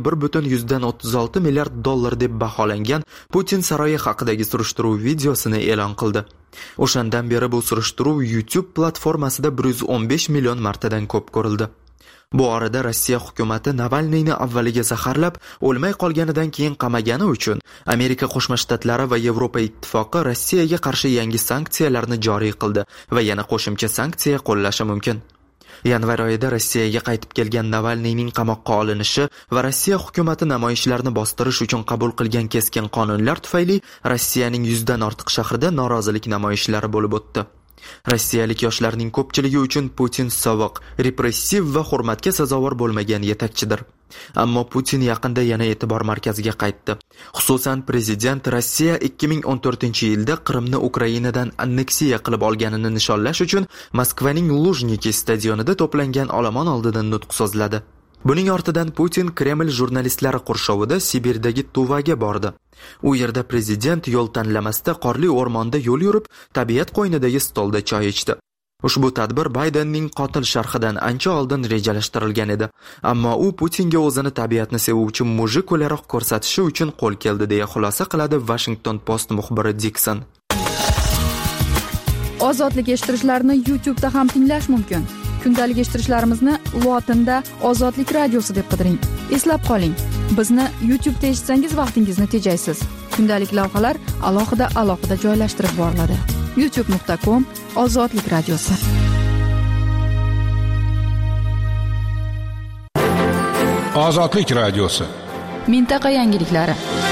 1,36 milliard dollar deb baholangan Putin saroyi haqidagi surishtiruv videosini e'lon qildi. O'shandan beri bu surishtiruv YouTube platformasida 115 million martadan ko'p ko'rildi. Bu orada Rossiya hukumati Navalniyni avvaliga zaharlab, o'lmay qolganidan keyin qamagani uchun Amerika Qo'shma Shtatlari va Yevropa Ittifoqi Rossiyaga qarshi yangi sanksiyalarni joriy qildi va yana qo'shimcha sanksiya qo'llashi mumkin. Yanvar oyida Rossiyaga qaytib kelgan Navalniyning qamoqqa olinishi va Rossiya hukumati namoyishlarni bostirish uchun qabul qilgan keskin qonunlar tufayli Rossiyaning 100 dan ortiq shahrida norozilik namoyishlari bo'lib o'tdi. Rossiyalik yoshlarning ko'pchiligi uchun Putin sovuq, repressiv va hurmatga sazovor bo'lmagan yetakchidir. Ammo Putin yaqinda yana e'tibor markaziga qaytdi. Xususan, prezident Rossiya 2014-yilda Qrimni Ukrainadan anneksiya qilib olganini nishonlash uchun Moskvaning Lujniki stadionida to'plangan olomon oldidan nutq so'zladi. Buning ortidan Putin Kreml jurnalistlari qurshovida Sibirdagi Tuvaga bordi. U yerda prezident yo'l tanlamasda qorli o'rmonda yo'l yurib, tabiat qo'ynidagi stolda choy ichdi. Ushbu tadbir Bidenning qotil sharhidan ancha oldin rejalashtirilgan edi, ammo u Putinga o'zini tabiatni sevuvchi mujik o'laroq ko'rsatishi uchun qo'l keldi, deya xulosa qiladi Washington Post muxbiri Dixon. Ozodlik eshittirishlarni YouTube'da ham tinglash mumkin. Kundalik eshittirishlarimizni lotinda Ozodlik radiosi deb qidiring. Eslab qoling, bizni YouTube'da eshitsangiz vaqtingizni tejaysiz. Kundalik lavhalar alohida joylashtirib boriladi. youtube.com Ozodlik radiosi. Ozodlik radiosi. Mintaqa yangiliklari.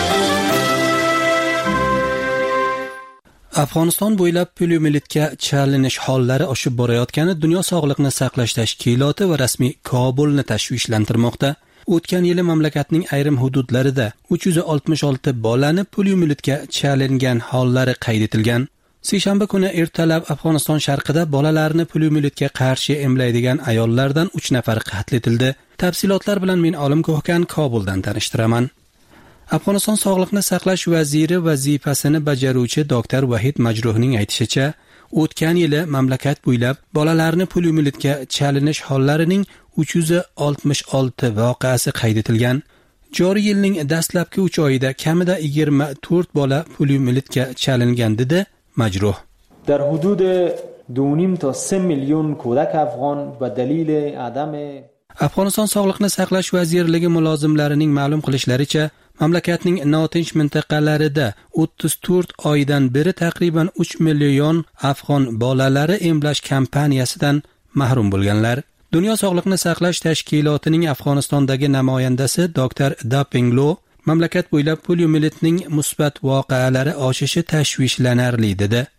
Afg'oniston bo'ylab poliomiyelitga chalinish hollari oshib borayotgani Dunyo sog'liqni saqlash tashkiloti va rasmiy Kobulni tashvishlantirmoqda. O'tgan yili mamlakatning ayrim hududlarida 366 bolani poliomiyelitga chalingan hollari qayd etilgan. Seshanba kuni ertalab Afg'oniston sharqida bolalarni poliomiyelitga qarshi emlaydigan ayollardan 3 nafar qatl etildi. Tafsilotlar bilan men Olim Ko'hkan Kobuldan tanishtiraman. Afg'oniston sog'liqni saqlash vaziri vazifasini bajaruvchi doktor Vahid Majruhning aytishicha, o'tgan yili mamlakat bo'ylab bolalarni poliomiyelitga chalinish hollarining 366 voqeasi qayd etilgan. Joriy yilning dastlabki 3 oyida kamida 24 bola poliomiyelitga chalingan dedi Majruh. در حدود 2.5 تا 3 میلیون کودک افغان به دلیل عدم Afg'oniston sog'liqni saqlash vazirligi mulozimlarining ma'lum qilishlaricha, mamlakatning notinch mintaqalarida 34 oydan beri taqriban 3 million afg'on bolalari emlash kampaniyasidan mahrum bo'lganlar. Dunyo sog'liqni saqlash tashkilotining Afg'onistondagi namoyandasi Dr. Dapinglo mamlakat bo'ylab poliomiyelitning musbat voqealari oshishi tashvishlanarli dedi.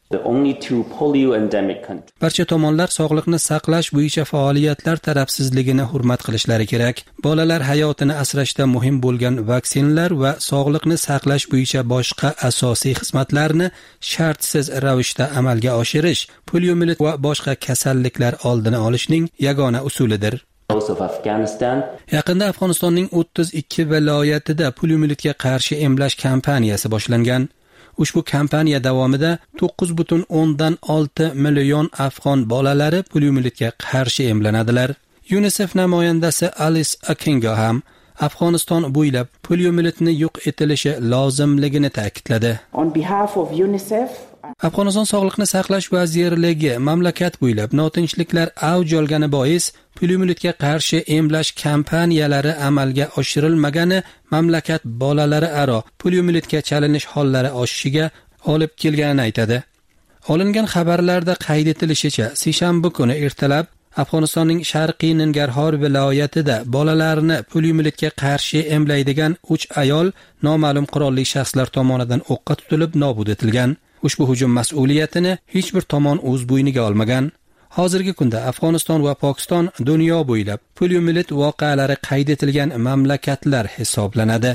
barcha tomonlar sog'liqni saqlash bo'yicha faoliyatlar tarafsizligini hurmat qilishlari kerak. Bolalar hayotini asrashda muhim bo'lgan vaksinalar va sog'liqni saqlash bo'yicha boshqa asosiy xizmatlarni shartsiz ravishda amalga oshirish poliomiyelit va boshqa kasalliklar oldini olishning yagona usulidir. Yaqinda Afg'onistonning 32 viloyatida poliomiyelitga qarshi emlash kampaniyasi boshlangan. Ushbu kampaniya davomida 9,6 million afg'on bolalari poliomiyelitga qarshi emlanadilar. UNICEF namoyandasi Alice Akingo ham Afg'oniston bo'ylab poliomiyelitni yo'q etilishi lozimligini ta'kidladi. On behalf of UNICEF, Afg'oniston sog'liqni saqlash vazirligi mamlakat bo'ylab notinchliklar avj olgani bois poliomiyelitga qarshi emlash kampaniyalari amalga oshirilmagani mamlakat bolalari aro poliomiyelitga chalinish hollari oshishiga olib kelganini aytadi. Olingan xabarlarda qayd etilishicha, seshanba kuni ertalab Afg'onistonning Sharqiy Nangarhor viloyatida bolalarni poliomiyelitga qarshi emlaydigan 3 ayol noma'lum qurolli shaxslar tomonidan o'qqa tutilib nobud etilgan. Ushbu hujum mas'uliyatini hech bir tomon o'z bo'yniga olmagan. Hozirgi kunda Afg'oniston va Pokiston dunyo bo'ylab poliomiyellit voqealari qayd etilgan mamlakatlar hisoblanadi.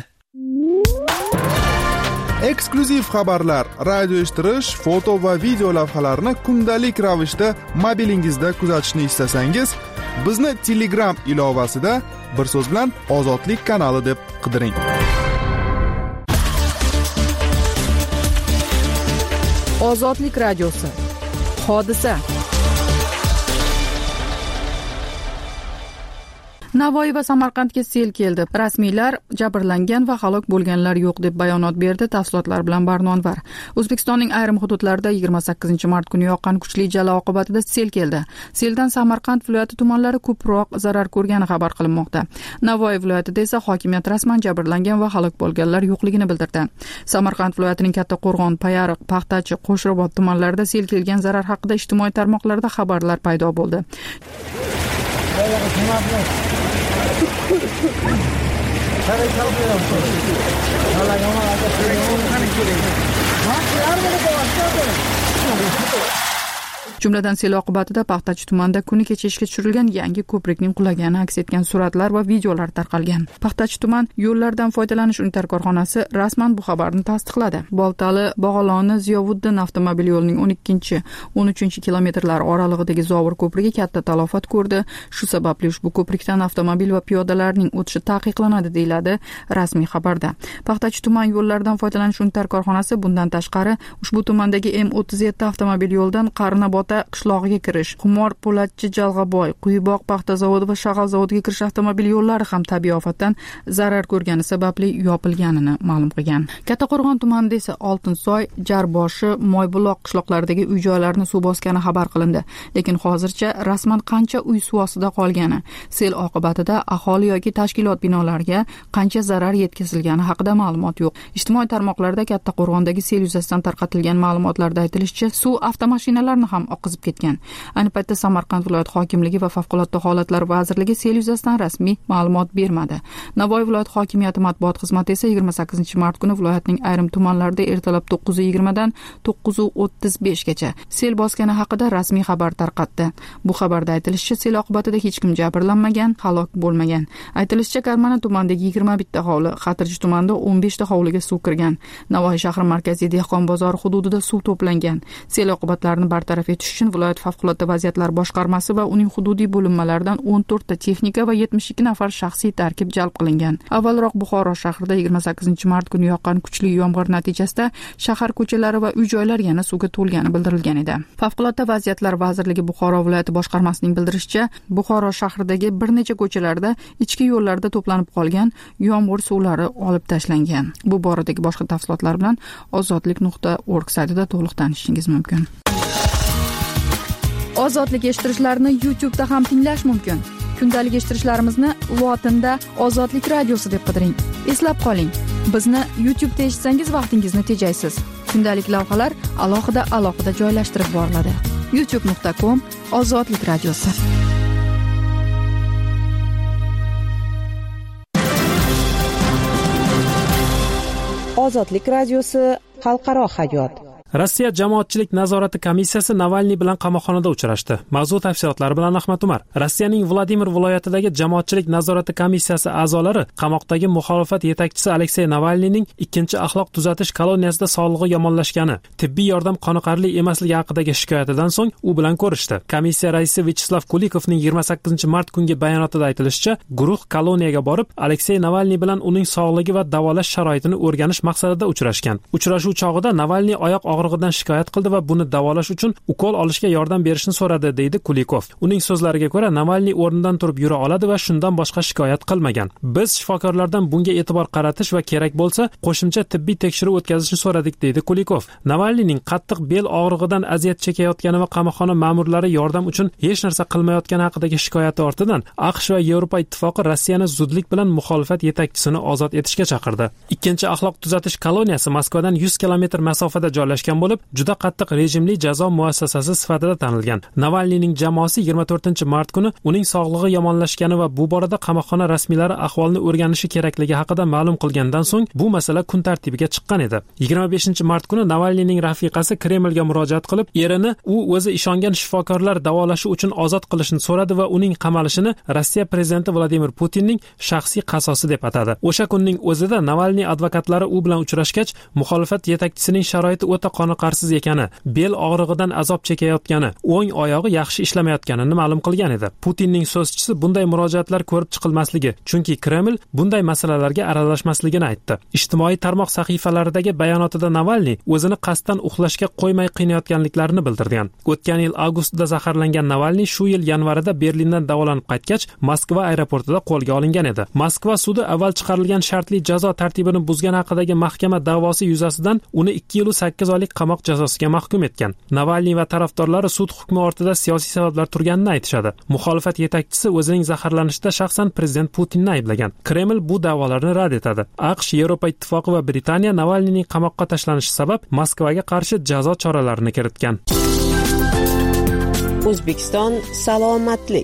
Eksklyuziv xabarlar, radio eshittirish, foto va video lavhalarni kundalik ravishda mobilingizda kuzatishni istasangiz, bizni Telegram ilovasida bir so'z bilan Ozodlik kanali deb qidiring. Ozodlik radiosi. Hodisa. Navoiy va Samarqandga sel keldi. Rasmiylar jabrlangan va halok bo'lganlar yo'q deb bayonot berdi. Tafsilotlar bilan Barnonvar. O'zbekistonning ayrim hududlarida 28-mart kuni yoqqan kuchli jala oqibatida sel keldi. Seldan Samarqand viloyati tumanlari ko'proq zarar ko'rgani xabar qilinmoqda. Navoiy viloyatida esa hokimiyat rasman jabrlangan va halok bo'lganlar yo'qligini bildirdi. Samarqand viloyatining Kattaqo'rg'on, Payariq, Paxtachi, Qo'shrobod tumanlarida sel kelgan zarar haqida ijtimoiy tarmoqlarda xabarlar paydo bo'ldi. Jumladan sel oqibatida Paxtachi tumanida kuni kecha ishga tushirilgan yangi ko'prikning qulagani aks etgan suratlar va videolar tarqalgan. Paxtachi tuman yo'llardan foydalanish unitar korxonasi rasman bu xabarni tasdiqladi. Boltali Bog'oloni Ziyovuddin avtomobil yo'lining 12-13 kilometrlar oralig'idagi Zovur ko'prigi katta talofat ko'rdi. Shu sababli ushbu ko'prikdan avtomobil va piyodalarning o'tishi taqiqlanadi deyiladi rasmiy xabarda. Paxtachi tuman yo'llardan foydalanish unitar korxonasi bundan tashqari ushbu tumandagi M37 avtomobil yo'ldan Qarnobod qishlog'iga kirish, Qumor, Po'latchi, Jalg'aboy, Quyiboq paxta zavodi va Shag'al zavodiga kirish avtomobil yo'llari ham tabiiy ofatdan zarar ko'rgani sababli yopilganini ma'lum qilgan. Kattaqo'rg'on tumanida esa Oltinsoy, Jarboshi, Moybuloq qishloqlaridagi uy-joylarni suv bosgani xabar qilindi. Lekin hozircha rasman qancha uy suv ostida qolgani, sel oqibatida aholi yoki tashkilot binolariga qancha zarar yetkazilgani haqida ma'lumot yo'q. Ijtimoiy tarmoqlarda Kattaqo'rg'ondagi sel yuzasidan tarqatilgan ma'lumotlarda aytilishicha, suv avtomashinalarni ham oqizib ketgan. Ayni paytda Samarqand viloyat hokimligi va favqulodda holatlar vazirligi sel yuzasidan rasmiy ma'lumot bermadi. Navoiy viloyat hokimiyati matbuot xizmati esa 28-mart kuni viloyatning ayrim tumanlarida ertalab 9:20 dan 9:35 gacha sel bosgani haqida rasmiy xabar tarqatdi. Bu xabarda aytilishicha, sel oqibatida hech kim jabrlanmagan, halok bo'lmagan. Aytilishicha, Karmana tumanidagi 21 ta hovli, Xatirchi tumanida 15 ta hovliga suv kirgan. Navoiy shahri markaziy dehqon bozori hududida suv to'plangan. Sel oqibatlarini bartaraf etish uchun viloyat favqulodda vaziyatlar boshqarmasi va uning hududiy bo'linmalaridan 14 ta texnika va 72 nafar shaxsiy tarkib jalb qilingan. Avvalroq Buxoro shahrida 28-mart kuni yoqqan kuchli yomg'ir natijasida shahar ko'chalari va uy-joylar yana suvga to'lgani bildirilgan edi. Favqulodda vaziyatlar vazirligi Buxoro viloyati boshqarmasining bildirishicha, Buxoro shahridagi bir necha ko'chalarda ichki yo'llarda to'planib qolgan yomg'ir suvlari olib tashlangan. Bu boradagi boshqa tafsilotlar bilan ozodlik.org saytida to'liq tanishishingiz mumkin. Ozodlik eshittirishlarni YouTube'da ham tinglash mumkin. Kundalik eshittirishlarimizni lotinda Ozodlik radiosi deb qidiring. Eslab qoling, bizni YouTube'da eshitsangiz vaqtingizni tejaysiz. Kundalik lavhalar alohida joylashtirib boriladi. youtube.com/Ozodlik radiosi. Ozodlik radiosi xalqaro hayot. Rossiya jamoatchilik nazorati komissiyasi Navalniy bilan qamoqxonada uchrashdi. Mavzu tafsilotlari bilan Ahmad Umar. Rossiyaning Vladimir viloyatidagi jamoatchilik nazorati komissiyasi a'zolari qamoqdagi muxolifat yetakchisi Aleksey Navalniyning ikkinchi axloq tuzatish koloniyasida sog'lig'i yomonlashgani, tibbiy yordam qoniqarli emasligi haqidagi shikoyatidan so'ng u bilan ko'rishdi. Komissiya raisi Vyacheslav Kulikovning 28-mart kungi bayonotida aytilishicha, guruh koloniyaga borib, Aleksey Navalniy bilan uning sog'ligi va davolash sharoitini o'rganish maqsadida uchrashgan. Uchrashuv chog'ida Navalniy oyoq og'rig'idan shikoyat qildi va buni davolash uchun ukol olishga yordam berishni so'radi, deydi Kulikov. Uning so'zlariga ko'ra, Navalniy o'rnidan turib yura oladi va shundan boshqa shikoyat qilmagan. Biz shifokorlardan bunga e'tibor qaratish va kerak bo'lsa, qo'shimcha tibbiy tekshiruv o'tkazishni so'radik, deydi Kulikov. Navalniyning qattiq bel og'rig'idan aziyat chekayotgani va qamoqxona ma'murlari yordam uchun hech narsa qilmayotgani haqidagi shikoyati ortidan AQSh va Yevropa ittifoqi Rossiyani zudlik bilan muxolifat yetakchisini ozod etishga chaqirdi. Ikkinchi axloq tuzatish koloniyasi Moskvadan 100 kilometr masofada joylashgan bo'lib, juda qattiq rejimli jazo muassasasi sifatida tanilgan. Navalniyning jamoasi 24-mart kuni uning sog'lig'i yomonlashgani va bu borada qamoqxona rasmiylari ahvolni o'rganishi kerakligi haqida ma'lum qilgandan so'ng bu masala kun tartibiga chiqqan edi. 25-mart kuni Navalniyning rafiqasi Kremlga murojaat qilib, erini u o'zi ishongan shifokorlar davolashi uchun ozod qilishni so'radi va uning qamalishini Rossiya prezidenti Vladimir Putinning shaxsiy qasosi deb atadi. O'sha kunning o'zida Navalniy advokatlari u bilan uchrashgach, muxolifat yetakchisining sharoiti o'ta qoniqarsiz ekani, bel og'rig'idan azob chekayotgani, o'ng oyog'i yaxshi ishlamayotganini ma'lum qilgan edi. Putinning so'zchisi bunday murojaatlar ko'rib chiqilmasligi, chunki Kreml bunday masalalarga aralashmasligini aytdi. Ijtimoiy tarmoq sahifalaridagi bayonotida Navalniy o'zini qasddan uxlashga qo'ymay qiynayotganliklarini bildirgan. O'tgan yil avgustda zaharlangan Navalniy shu yil yanvarida Berlindan davolanib qaytgach, Moskva aeroportida qo'lga olingan edi. Moskva sudi avval chiqarilgan shartli jazo tartibini buzgani haqidagi mahkama da'vosi yuzasidan uni 2 yil 8 oylik qamoq jazosiga mahkum etgan. Navalniy va tarafdorlari sud hukmi ortida siyosiy sabablar turganini aytishadi. Muxolifat yetakchisi o'zining zaharlanishida shaxsan prezident Putinni ayblagan. Kreml bu da'volarni rad etadi. AQSh, Yevropa ittifoqi va Britaniya Navalniyning qamoqqa tashlanishi sabab Moskvaga qarshi jazo choralarini kiritgan. O'zbekiston salomatlik.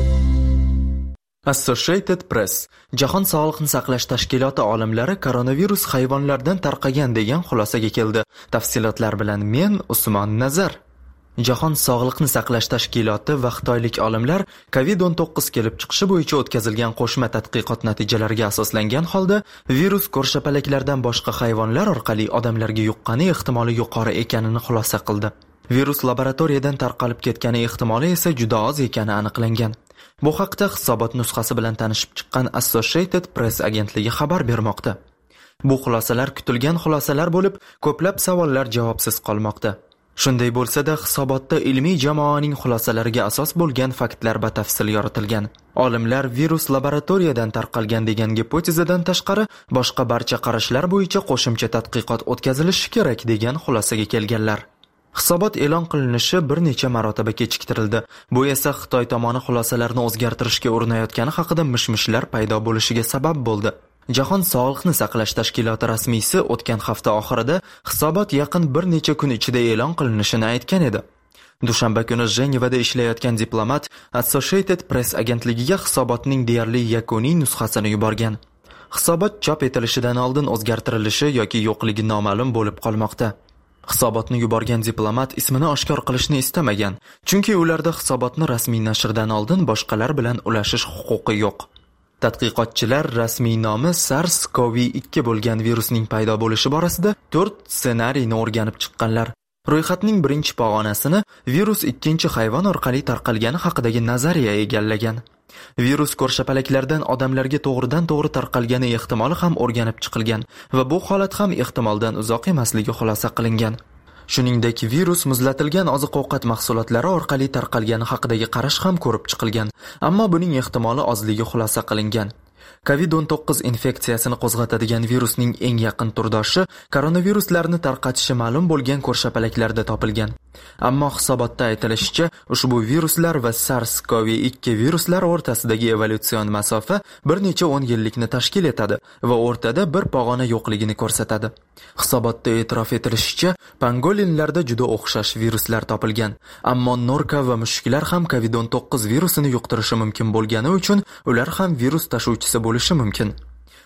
Associated Press Jahon sog'liqni saqlash tashkiloti olimlari koronavirus hayvonlardan tarqagan degan xulosaga keldi. Tafsilotlar bilan men Usmon Nazar. Jahon sog'liqni saqlash tashkiloti va xitoylik olimlar COVID-19 kelib chiqishi bo'yicha o'tkazilgan qo'shma tadqiqot natijalariga asoslangan holda virus ko'rshapalaklardan boshqa hayvonlar orqali odamlarga yuqqani ehtimoli yuqori ekanini xulosa qildi. Virus laboratoriyadan tarqalib ketgani ehtimoli esa juda oz ekani aniqlangan. Bu haqda hisobot nusxasi bilan tanishib chiqqan Associated Press agentligi xabar bermoqda. Bu xulosalar kutilgan xulosalar bo'lib, ko'plab savollar javobsiz qolmoqda. Shunday bo'lsa-da, hisobotda ilmiy jamoaning xulosalariga asos bo'lgan faktlar batafsil yoritilgan. Olimlar virus laboratoriyadan tarqalgan degan gipotezadan tashqari boshqa barcha qarashlar bo'yicha qo'shimcha tadqiqot o'tkazilishi kerak degan xulosaga kelganlar. Hisobot e'lon qilinishi bir necha marotaba kechiktirildi. Bu esa Xitoy tomoni xulosalarni o'zgartirishga urinayotgani haqida mishmishlar paydo bo'lishiga sabab bo'ldi. Jahon sog'liqni saqlash tashkiloti rasmiysi o'tgan hafta oxirida hisobot yaqin bir necha kun ichida e'lon qilinishini aytgan edi. Dushanba kuni Jenevada ishlayotgan diplomat Associated Press agentligiga hisobotning deyarli yakuniy nusxasini yuborgan. Hisobot chop etilishidan oldin o'zgartirilishi yoki yo'qligi noma'lum bo'lib qolmoqda. Hisobotni yuborgan diplomat ismini oshkor qilishni istamagan, chunki ularda hisobotni rasmiy nashrdan oldin boshqalar bilan ulashish huquqi yo'q. Tadqiqotchilar rasmiy nomi SARS-CoV-2 bo'lgan virusning paydo bo'lishi borasida 4 ssenariyni o'rganib chiqqanlar. Ro'yxatning birinchi pog'onasini virus ikkinchi hayvon orqali tarqalgani haqidagi nazariya egallagan. Virus ko'rshapalaklardan odamlarga to'g'ridan-to'g'ri tarqalgani ehtimoli ham o'rganib chiqilgan va bu holat ham ehtimoldan uzoq emasligi xulosa qilingan. Shuningdek, virus muzlatilgan oziq-ovqat mahsulotlari orqali tarqalgani haqidagi qarash ham ko'rib chiqilgan, ammo buning ehtimoli ozligi xulosa qilingan. COVID-19 infeksiyasini qo'zg'atadigan virusning eng yaqin turdoshi koronaviruslarni tarqatishi ma'lum bo'lgan ko'rshapalaklarda topilgan. Ammo hisobotda aytilishicha, ushbu viruslar va SARS-CoV-2 viruslar o'rtasidagi evolyutsion masofa bir necha 10 yillikni tashkil etadi va o'rtada bir pog'ona yo'qligini ko'rsatadi. Hisobotda e'tirof etilishicha, pangolinlarda juda o'xshash viruslar topilgan, ammo norka va mushuklar ham COVID-19 virusini yuqtirishi mumkin bo'lgani uchun ular ham virus tashuvchisi bo'lishi mumkin.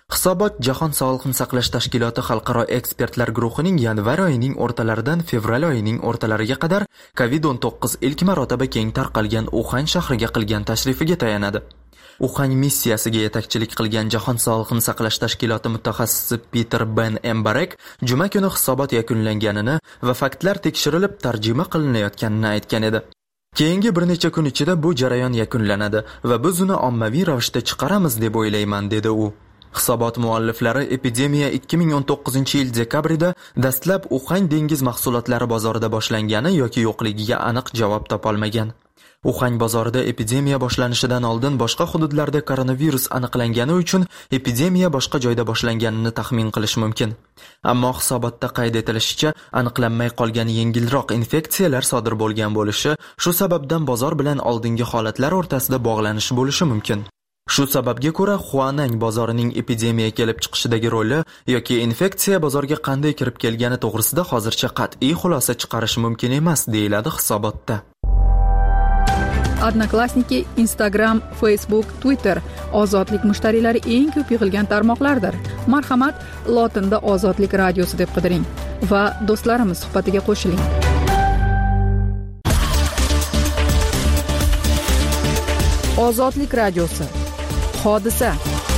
Hisobot Jahon Sog'liqni saqlash tashkiloti xalqaro ekspertlar guruhining yanvar oyining o'rtalaridan fevral oyining o'rtalariga qadar COVID-19 ilk marotaba keng tarqalgan Uxan shahriga qilgan tashrifiga tayanadi. Uxan missiyasiga yetakchilik qilgan Jahon Sog'liqni saqlash tashkiloti mutaxassisi Peter Ben Embarek juma kuni hisobot yakunlanganini va faktlar tekshirilib tarjima qilinayotganini aytgan edi. Keyingi bir necha kun ichida bu jarayon yakunlanadi va biz uni ommaviy ravishda chiqaramiz deb o'ylayman, dedi u. Hisobot mualliflari epidemiya 2019-yil dekabrida dastlab Uxan dengiz mahsulotlari bozorida boshlangani yoki yo'qligiga aniq javob topolmagan. Uxan bozorida epidemiya boshlanishidan oldin boshqa hududlarda koronavirus aniqlangani uchun epidemiya boshqa joyda boshlanganini taxmin qilish mumkin. Ammo hisobotda qayd etilishicha, aniqlanmay qolgan yengilroq infeksiyalar sodir bo'lgan bo'lishi, shu sababdan bozor bilan oldingi holatlar o'rtasida bog'lanish bo'lishi mumkin. Shu sababga ko'ra Huanang bozorining epidemiya kelib chiqishidagi roli yoki infeksiya bozorga qanday kirib kelgani to'g'risida hozircha qat'iy xulosa chiqarish mumkin emas, deyiladi hisobotda. Odnoklassniki, Instagram, Facebook, Twitter ozodlik mushtariylari eng ko'p yig'ilgan tarmoqlardir. Marhamat, lotinda Ozodlik radiosi deb qidiring va do'stlarimiz suhbatiga qo'shiling. Ozodlik radiosi. Hodisa.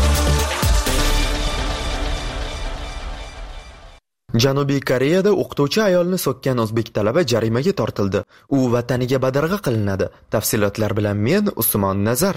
Janubiy Koreyada o'qituvchi ayolni so'kkan o'zbek talaba jarimaga tortildi. U vataniga badarg'a qilinadi. Tafsilotlar bilan men Usmon Nazar.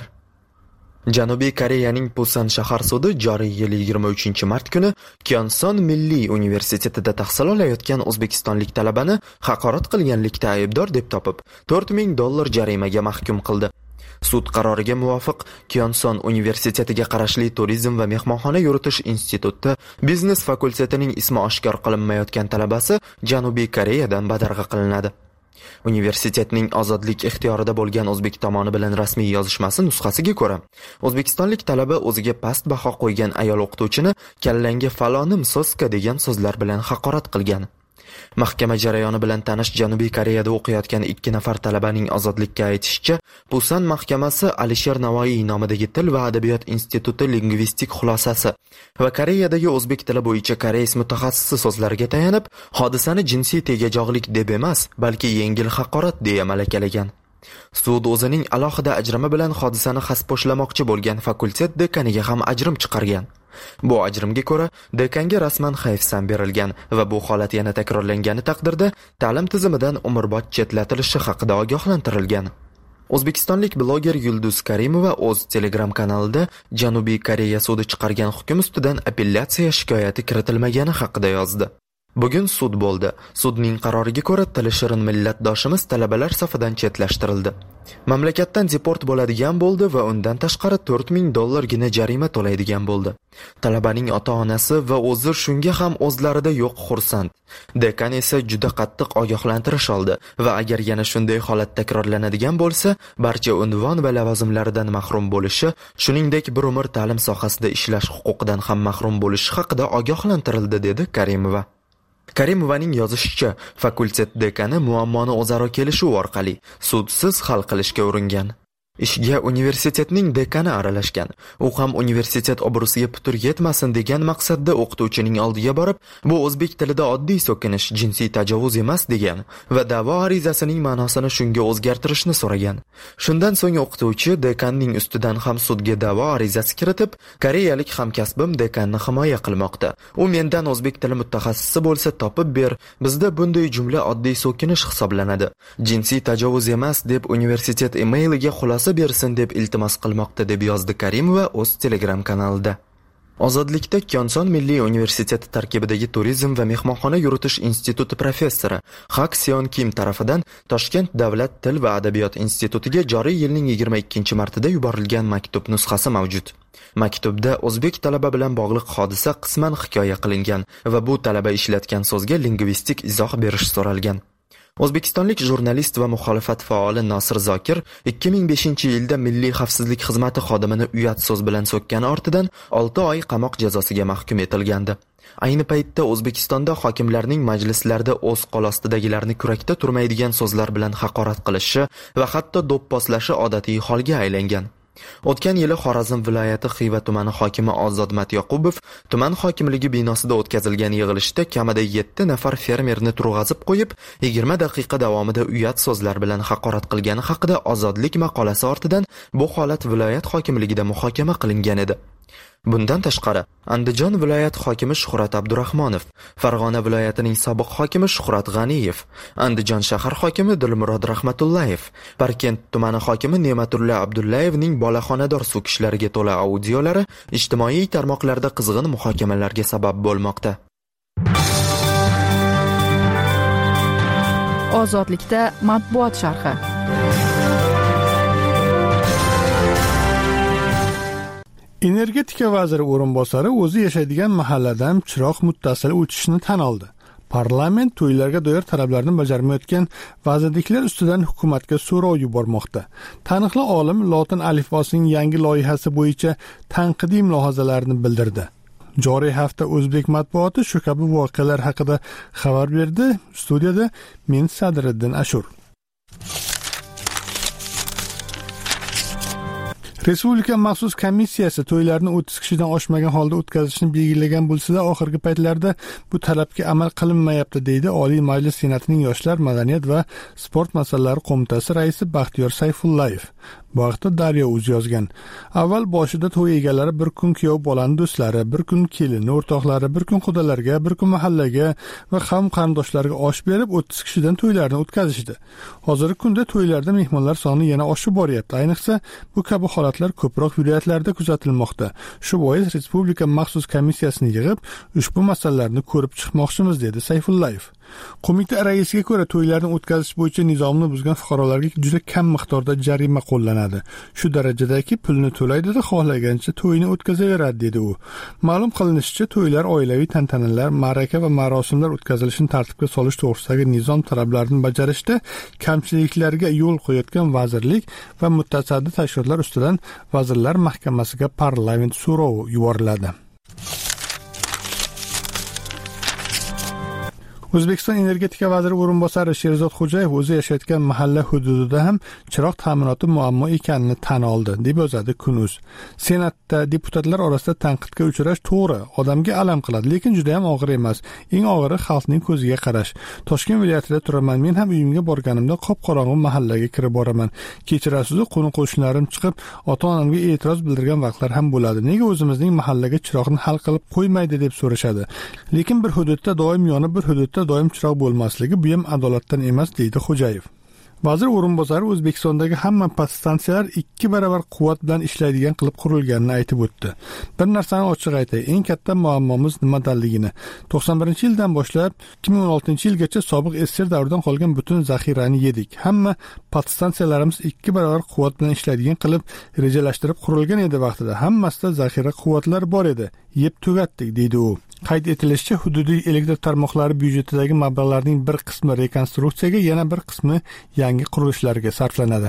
Janubiy Koreyaning Pusan shahar sudi joriy yil 23-mart kuni Kyonson Milliy universitetida tahsil olayotgan o'zbekistonlik talabani haqorat qilganlikda aybdor deb topib, $4000 jarimaga mahkum qildi. Sud qaroriga muvofiq Kyonson universitetiga qarashli Turizm va mehmonxona yuritish instituti biznes fakultetining ismi oshkor qilinmayotgan talabasi Janubiy Koreyadan badarg'a qilinadi. Universitetning ozodlik ixtiyorida bo'lgan o'zbek tomoni bilan rasmiy yozishmasi nusxasiga ko'ra, o'zbekistonlik talaba o'ziga past baho qo'ygan ayol o'qituvchini kallanga falonim so'ska degan so'zlar bilan haqorat qilgan. Mahkama jarayoni bilan tanish Janubiy Koreyada o'qiyotgan 2 nafar talabaning ozodlikka aytishicha, Pusan mahkamasi Alisher Navoiy nomidagi Til va adabiyot instituti lingvistik xulosasi va Koreyadagi o'zbek tili bo'yicha koreys mutaxassisi so'zlariga tayanib, hodisani jinsiy tegajog'lik deb emas, balki yengil haqorat deya malakalagan. Sud o'zining alohida ajrimi bilan hodisani xaspo'shlamoqchi bo'lgan fakultet dekaniga ham ajrim chiqargan. Bu ajrimga ko'ra dekanga rasman hayfsan berilgan va bu holat yana takrorlangani taqdirda ta'lim tizimidan umrbod chetlatilishi haqida ogohlantirilgan. O'zbekistonlik bloger Yulduz Karimova o'z Telegram kanalida Janubiy Koreya sudi chiqargan hukm ustidan apellyatsiya shikoyati kiritilmagani haqida yozdi. Bugun sud bo'ldi. Sudning qaroriga ko'ra tili shirin millatdoshimiz talabalar safidan chetlashtirildi. Mamlakatdan deport bo'ladigan bo'ldi va undan tashqari $4000 gina jarima to'laydigan bo'ldi. Talabaning ota-onasi va o'zi shunga ham o'zlarida yo'q xursand. Dekan esa juda qattiq ogohlantirish oldi va agar yana shunday holat takrorlanadigan bo'lsa, barcha unvon va lavozimlaridan mahrum bo'lishi, shuningdek bir umr ta'lim sohasida ishlash huquqidan ham mahrum bo'lishi haqida ogohlantirildi, dedi Karimova. Karimovaning yozishicha, fakultet dekani muammoni o'zaro kelishuv orqali sudsiz hal qilishga uringan. Ishga universitetning dekani aralashgan. U ham universitet obro'siga putur yetmasin degan maqsadda o'qituvchining oldiga borib, bu o'zbek tilida oddiy so'kinish, jinsiy tajovuz emas degan va da'vo arizasining ma'nosini shunga o'zgartirishni so'ragan. Shundan so'ng o'qituvchi dekanning ustidan ham sudga da'vo arizasi kiritib, koreyalik hamkasbim dekanni himoya qilmoqda. U mendan o'zbek tili mutaxassisi bo'lsa topib ber. Bizda bunday jumla oddiy so'kinish hisoblanadi. Jinsiy tajovuz emas deb universitet emailiga xulosa bersin deb iltimos qilmoqda, deb yozdi Karimova o'z Telegram kanalida. Ozodlikda Kyonson Milliy universiteti tarkibidagi Turizm va mehmonxona yuritish instituti professori Hak Seon Kim tarafidan Toshkent davlat til va adabiyot institutiga joriy yilning 22-martida yuborilgan maktub nusxasi mavjud. Maktubda o'zbek talaba bilan bog'liq hodisa qisman hikoya qilingan va bu talaba ishlatgan so'zga lingvistik izoh berish so'ralgan. O'zbekistonlik jurnalist va muxolifat faoli Nosir Zokir 2005-yilda Milliy xavfsizlik xizmati xodimini uyat so'z bilan so'kkani ortidan 6 oy qamoq jazosiga mahkum etilgandi. Ayni paytda O'zbekistonda hokimlarning majlislarda o'z qo'l ostidagilarni kurakda turmaydigan so'zlar bilan haqorat qilishi va hatto do'pposlashi odatiy holga aylangan. O'tgan yili Xorazm viloyati Xiva tumani hokimi Ozod Matyoqubov tuman hokimligi binosida o'tkazilgan yig'ilishda kamida 7 nafar fermerni turg'azib qo'yib, 20 daqiqa davomida uyat so'zlar bilan haqorat qilgani haqida Ozodlik maqolasi ortidan bu holat viloyat hokimligida muhokama qilingan edi. Bundan tashqari, Andijon viloyat hokimi Shuhrat Abdurahmonov, Farg'ona viloyatining sobiq hokimi Shuhrat G'aniyev, Andijon shahar hokimi Dilmurod Rahmatullayev, Parkent tumani hokimi Ne'matulla Abdullayevning bolaxonador so'kishlariga to'la audiolari ijtimoiy tarmoqlarda qizg'in muhokamalarga sabab bo'lmoqda. Ozodlikda matbuot sharhi. Energetika vaziri o'rinbosari o'zi yashaydigan mahalladan chiroq muttasil o'chishini tan oldi. Parlament to'ylarga doir talablarni bajarmayotgan vazirliklar ustidan hukumatga so'rov yubormoqda. Taniqli olim lotin alifbosining yangi loyihasi bo'yicha tanqidiy mulohazalarini bildirdi. Joriy hafta o'zbek matbuoti shu kabi voqealar haqida xabar berdi. Studiyada men Sadriddin Ashur. Respublika maxsus komissiyasi to'ylarni 30 kishidan oshmagan holda o'tkazishni belgilagan bo'lsa-da, oxirgi paytlarda bu talabga amal qilinmayapti, deydi Oliy Majlis Senatining Yoshlar, madaniyat va sport masalalari qo'mitasi raisi Baxtiyor Sayfullayev. Bu haqda Daryo.uz yozgan. Avval boshida to'y egalari bir kun kuyov bolani do'stlari, bir kun kelini o'rtoqlari, bir kun qudalarga, bir kun mahallaga va qavm qarindoshlarga osh berib 30 kishidan to'ylarni o'tkazishdi. Hozirgi kunda to'ylarda mehmonlar soni yana oshib boryapti. Ayniqsa, bu kabi holatlar ko'proq viloyatlarda kuzatilmoqda. Shu bois Respublika maxsus komissiyasini yig'ib, ushbu masalalarni ko'rib chiqmoqchimiz, dedi Sayfullayev. Qo'mita raisiga ko'ra, to'ylarni o'tkazish bo'yicha nizomni buzgan fuqarolarga juda kam miqdorda jarima qo'llanadi. Shu darajadagi pulni to'laydi-da, xohlagancha to'yni o'tkazaveradi, dedi u. Ma'lum qilinishicha, to'ylar, oilaviy tantanalar, ma'raka va marosimlar o'tkazilishini tartibga solish to'g'risidagi nizom talablarini bajarishda kamchiliklarga yo'l qo'yayotgan vazirlik va mutasaddi tashkilotlar ustidan Vazirlar Mahkamasiga parlament so'rovi yuboriladi. O'zbekiston energetika vaziri o'rinbosari Sherzod Xo'jayev o'zi yashayotgan mahalla hududida ham chiroq ta'minoti muammo ekanini tan oldi, deb yozadi Kun.uz. Senatda deputatlar orasida tanqidga uchrash to'g'ri, odamga alam qiladi, lekin juda ham og'ir emas. Eng og'iri xalqning ko'ziga qarash. Toshkent viloyatida turaman. Men ham uyimga borganimda qop-qorong'u mahallaga kirib boraman. Kechirasiz, qo'ni-qo'shnilarim chiqib, ota-onamga e'tiroz bildirgan vaqtlar ham bo'ladi. Nega o'zimizning mahallaga chiroqni hal qilib qo'ymaydi deb so'rashadi. Lekin bir hududda doim yonib, bir hududda doim chiroq bo'lmasligi bu ham adolatdan emas, deydi Xo'jayev. Vazir o'rinbosari O'zbekistondagi hamma podstansiyalar 2 barobar quvvat bilan ishlaydigan qilib qurilganini aytib o'tdi. Bir narsani ochiq aytay, eng katta muammomiz nimadanligini. 91-yildan boshlab 2016-yilgacha sobiq SSR davridan qolgan butun zaxirani yedik. Hamma podstansiyalarimiz 2 barobar quvvat bilan ishlaydigan qilib rejalashtirib qurilgan edi vaqtida. Hammasida zaxira quvvatlar bor edi. Yeb tugatdik, deydi u. Qayd etilishicha, hududiy elektr tarmoqlari byudjetidagi mablag'larning bir qismi rekonstruksiyaga, yana bir qismi yangi qurilishlarga sarflanadi.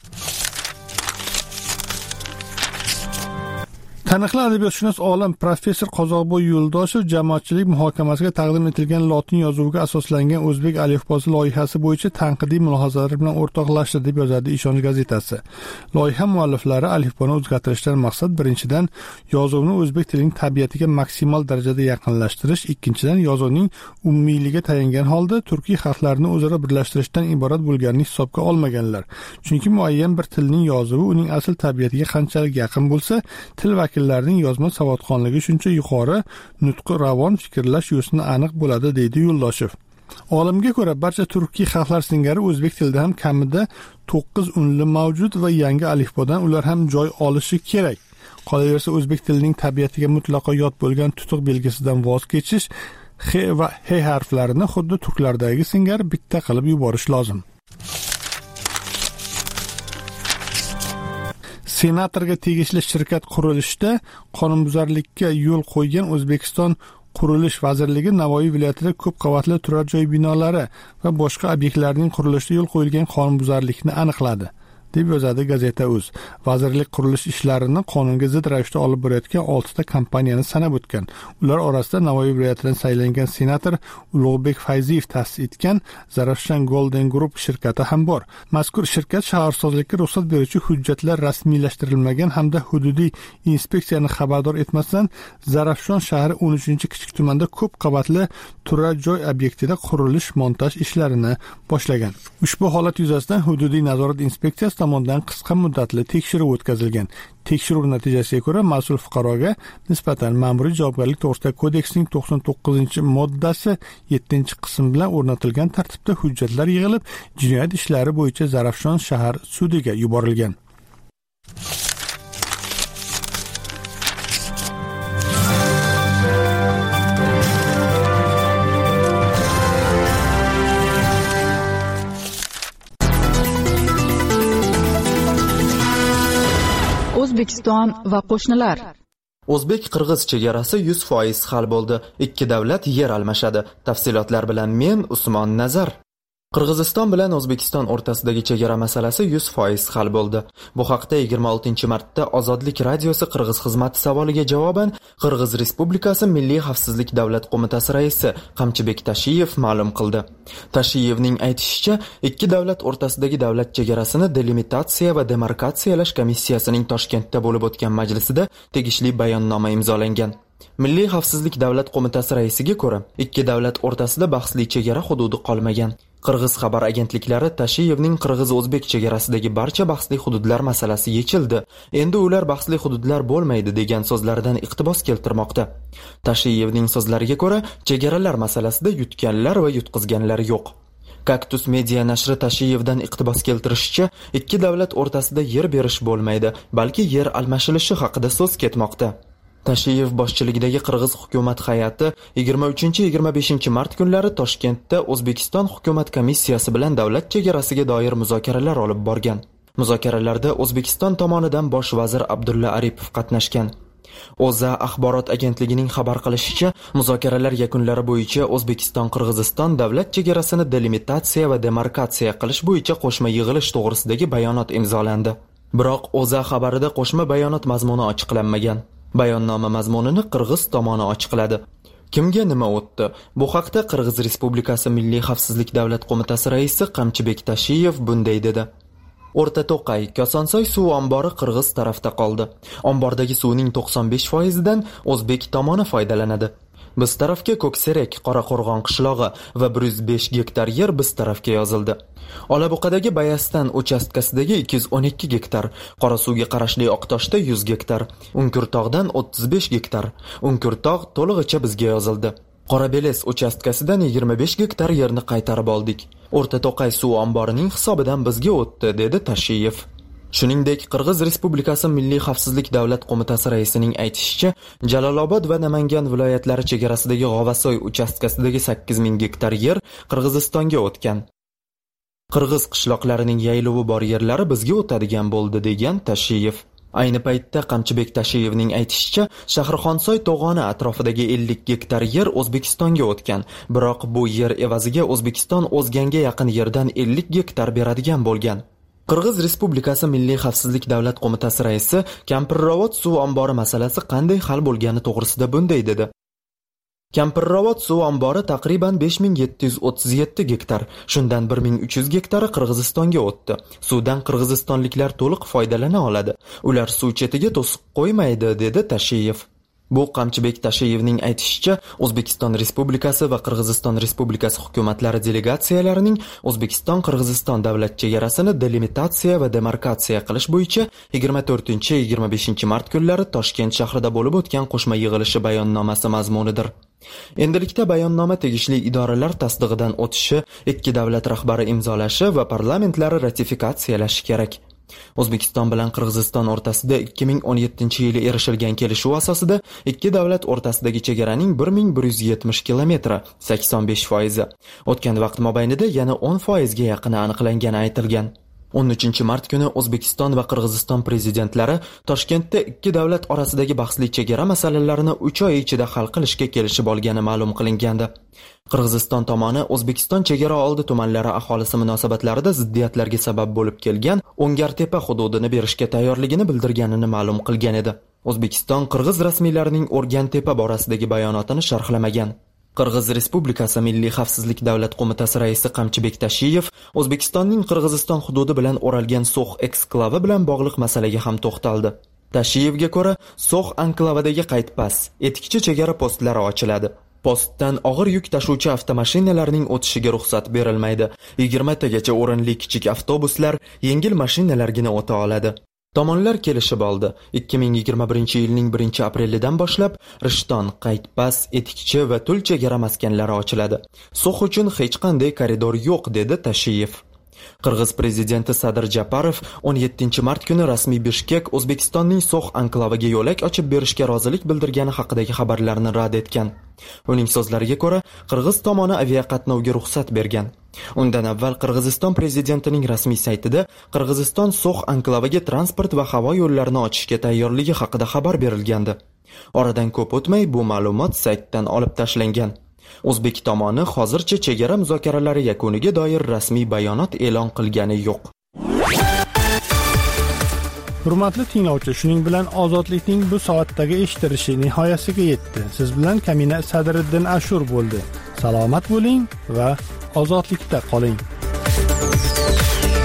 Taniqli adabiyotshunos olim professor Qozoqboy Yo'ldoshev jamoatchilik muhokamasiga taqdim etilgan lotin yozuviga asoslangan o'zbek alifbosi loyihasi bo'yicha tanqidiy mulohazalar bilan o'rtoqlashdi, deb yozadi Ishonch gazetasi. Loyiha mualliflari alifboni o'zgartirishdan maqsad birinchidan yozuvni o'zbek tilining tabiatiga maksimal darajada yaqinlashtirish, ikkinchidan yozuvning umumiyligi tayangan holda turkiy xalqlarni o'zaro birlashtirishdan iborat bo'lganini hisobga olmaganlar. Chunki muayyan bir tilning yozuvi uning asl tabiatiga qanchalik yaqin bo'lsa, til vakillarining yozma savodxonligi shuncha yuqori, nutqi ravon, fikrlash yo'sini aniq bo'ladi, deydi Yo'ldoshev. Olimga ko'ra, barcha turkiy xalqlar singari o'zbek tilida ham kamida 9 unli mavjud va yangi alifbodan ular ham joy olishi kerak. Qolaversa, o'zbek tilining tabiatiga mutlaqo yot bo'lgan tutuq belgisidan voz kechish, x va h harflarini xuddi turklardagi singari bitta qilib yuborish lozim. Senatorga tegishli shirkat qurilishida qonunbuzarlikka yo'l qo'ygan O'zbekiston Qurilish vazirligi Navoiy viloyatida ko'p qavatli turar joy binolari va boshqa obyektlarning qurilishida yo'l qo'yilgan qonunbuzarlikni aniqladi. deb yozadi gazeta.uz. Vazirlik qurilish ishlarini qonunga zid ravishda olib borayotgan 6 ta kompaniyani sanab o'tgan. Ular orasida Navoiy viloyatidan saylangan senator Ulug'bek Fayziyev ta'sis etgan Zarafshan Golden Group shirkati ham bor. Mazkur shirkat shaharsozlikka ruxsat beruvchi hujjatlar rasmiylashtirilmagan hamda hududiy inspeksiyani xabardor etmasdan Zarafshon shahri 13-kichik tumanda ko'p qavatli turar joy obyektida qurilish montaj ishlarini boshlagan. Ushbu holat yuzasidan hududiy nazorat inspeksiyasi tomonidan qisqa muddatli tekshiruv o'tkazilgan. Tekshiruv natijasiga ko'ra mas'ul fuqaroga nisbatan ma'muriy javobgarlik to'g'risida kodeksning 99-moddasi 7-qism bilan o'rnatilgan tartibda hujjatlar yig'ilib, jinoyat ishlari bo'yicha Zarafshon shahar sudiga yuborilgan. O'zbekiston va qo'shnilar. O'zbek-qirg'iz chegarasi 100% hal bo'ldi. Ikki davlat yer almashadi. Tafsilotlar bilan men Usmon Nazar. Qirg'iziston bilan O'zbekiston o'rtasidagi chegara masalasi 100% hal bo'ldi. Bu haqda 26-martda Ozodlik radiosi Qirg'iz xizmati savoliga javoban Qirg'iz Respublikasi Milliy xavfsizlik davlat qo'mitasi raisi Qamchibek Tashiyev ma'lum qildi. Tashiyevning aytishicha, ikki davlat o'rtasidagi davlat chegarasini delimitatsiya va demarkatsiyalash komissiyasining Toshkentda bo'lib o'tgan majlisida tegishli bayonnoma imzolangan. Milliy xavfsizlik davlat qo'mitasi raisiga ko'ra, ikki davlat o'rtasida bahsli chegara hududi qolmagan. Qirg'iz xabar agentliklari Tashiyevning qirg'iz-o'zbek chegarasidagi barcha bahsli hududlar masalasi yechildi. Endi ular bahsli hududlar bo'lmaydi degan so'zlaridan iqtibos keltirmoqda. Tashiyevning so'zlariga ko'ra, chegaralar masalasida yutganlar va yutqizganlar yo'q. Kaktus media nashri Tashiyevdan iqtibos keltirishicha, ikki davlat o'rtasida yer berish bo'lmaydi, balki yer almashilishi haqida so'z ketmoqda. Tashiyev boshchiligidagi Qirg'iz hukumat hay'ati 23-25 mart kunlari Toshkentda O'zbekiston hukumat komissiyasi bilan davlat chegarasiga doir muzokaralar olib borgan. Muzokaralarda O'zbekiston tomonidan bosh vazir Abdulla Aripov qatnashgan. O'zA axborot agentligining xabar qilishicha, muzokaralar yakunlari bo'yicha O'zbekiston-Qirg'iziston davlat chegarasini delimitatsiya va demarkatsiya qilish bo'yicha qo'shma yig'ilish to'g'risidagi bayonot imzolandi. Biroq O'zA xabarida qo'shma bayonot mazmuni ochiqlanmagan. Bayonnoma mazmunini Qirg'iz tomoni ochiqladi. Kimga nima o'tdi? Bu haqda Qirg'iz Respublikasi Milliy xavfsizlik davlat qo'mitasi raisi Qamchibek Tashiyev bunday dedi. O'rta To'qay, Kosonsoy suv ombori Qirg'iz tarafda qoldi. Ombordagi suvning 95%dan o'zbek tomoni foydalanadi. Biz tarafga Ko'kserak, Qoraqo'rg'on qishlog'i va 105 gektar yer biz tarafga yozildi. Olabuqadagi Bayastan uchastkasidagi 212 gektar, Qorasuvga qarashli Oqtoshda 100 gektar, Unkurtog'dan 35 gektar, Unkurtog' to'lig'icha bizga yozildi. Qorabeles uchastkasidan 25 gektar yerni qaytarib oldik. O'rta To'qay suv omborining hisobidan bizga o'tdi, dedi Tashiyev. Shuningdek, Qirg'iz Respublikasi Milliy xavfsizlik davlat qo'mitasi raisining aytishicha, Jalolobod va Namangan viloyatlari chegarasidagi G'ovasoy uchastkasidagi 8000 gektar yer Qirg'izistonga o'tgan. Qirg'iz qishloqlarining yaylovi bor yerlari bizga o'tadigan bo'ldi, degan Tashiyev. Ayni paytda Qamchibek Tashiyevning aytishicha, Shahrixonsoy to'g'oni atrofidagi 50 gektar yer O'zbekistonga o'tgan, biroq bu yer evaziga O'zbekiston o'zganga yaqin yerdan 50 gektar beradigan bo'lgan. Qirg'iz Respublikasi Milliy xavfsizlik davlat qo'mitasi raisi Kampirrovod suv ombori masalasi qanday hal bo'lgani to'g'risida bunday dedi. Kampirrovod suv ombori taqriban 5737 gektar, shundan 1300 gektari Qirg'izistonga o'tdi. Suvdan qirg'izistonliklar to'liq foydalana oladi. Ular suv chetiga to'siq qo'ymaydi, dedi Tashiyev. Bu Qamchibek Tashiyevning aytishicha, O'zbekiston Respublikasi va Qirg'iziston Respublikasi hukumatlari delegatsiyalarining O'zbekiston-Qirg'iziston davlat chegarasini delimitatsiya va demarkatsiya qilish bo'yicha 24-25 mart kunlari Toshkent shahrida bo'lib o'tgan qo'shma yig'ilishi bayonnomasi mazmunidir. Endilikda bayonnoma tegishli idoralar tasdig'idan o'tishi, ikki davlat rahbari imzolashi va parlamentlari ratifikatsiyalashi kerak. O'zbekiston bilan Qirg'iziston o'rtasida 2017-yili erishilgan kelishuv asosida ikki davlat o'rtasidagi chegaraning 1170 kilometri, 85%. O'tgan vaqt mobaynida yana 10% ga yaqini aniqlangani aytilgan. 13 mart kuni O'zbekiston va Qirg'iziston prezidentlari Toshkentda ikki davlat orasidagi bahsli chegara masalalarini 3 oy ichida hal qilishga kelishib olgani ma'lum qilingandi. Qirg'iziston tomoni O'zbekiston chegara oldi tumanlari aholisi munosabatlarida ziddiyatlarga sabab bo'lib kelgan O'ngartepa hududini berishga tayyorligini bildirganini ma'lum qilgan edi. O'zbekiston Qirg'iz rasmiylarining O'rgantepa borasidagi bayonotini sharhlamagan. Qirg'iz Respublikasi Milliy xavfsizlik davlat qo'mitasi raisi Qamchibek Tashiyev O'zbekistonning Qirg'iziston hududi bilan o'ralgan So'x eksklavi bilan bog'liq masalaga ham to'xtaldi. Tashiyevga ko'ra, So'x anklavadagi qaytpas, etikchi chegara postlari ochiladi. Postdan og'ir yuk tashuvchi avtomashinalarning o'tishiga ruxsat berilmaydi. 20 tagacha o'rinli kichik avtobuslar, yengil mashinalargina o'ta oladi. Tomonlar kelishib oldi. 2021-yilning 1-aprelidan boshlab Rishton, Qaytpas, Etikchi va Tul chegara maskanlari ochiladi. So'x uchun hech qanday koridor yo'q, dedi Tashiyev. Qirg'iz prezidenti Sadir Japarov 17-mart kuni rasmiy Bishkek O'zbekistonning So'x anklaviga yo'lak ochib berishga rozilik bildirgani haqidagi xabarlarni rad etgan. Uning so'zlariga ko'ra, Qirg'iz tomoni aviaqatnovga ruxsat bergan. Undan avval Qirg'iziston prezidentining rasmiy saytida Qirg'iziston So'x anklaviga transport va havo yo'llarini ochishga tayyorligi haqida xabar berilgandi. Oradan ko'p o'tmay bu ma'lumot saytdan olib tashlangan. O'zbek tomoni hozircha chegara muzokaralari yakuniga doir rasmiy bayonot e'lon qilgani yo'q. Hurmatli tinglovchi, shuning bilan ozodlikning bu soatdagi eshitilishi nihoyasiga yetdi. Siz bilan Kamina Sadriddin Ashur bo'ldi. Salomat bo'ling va ozodlikda qoling.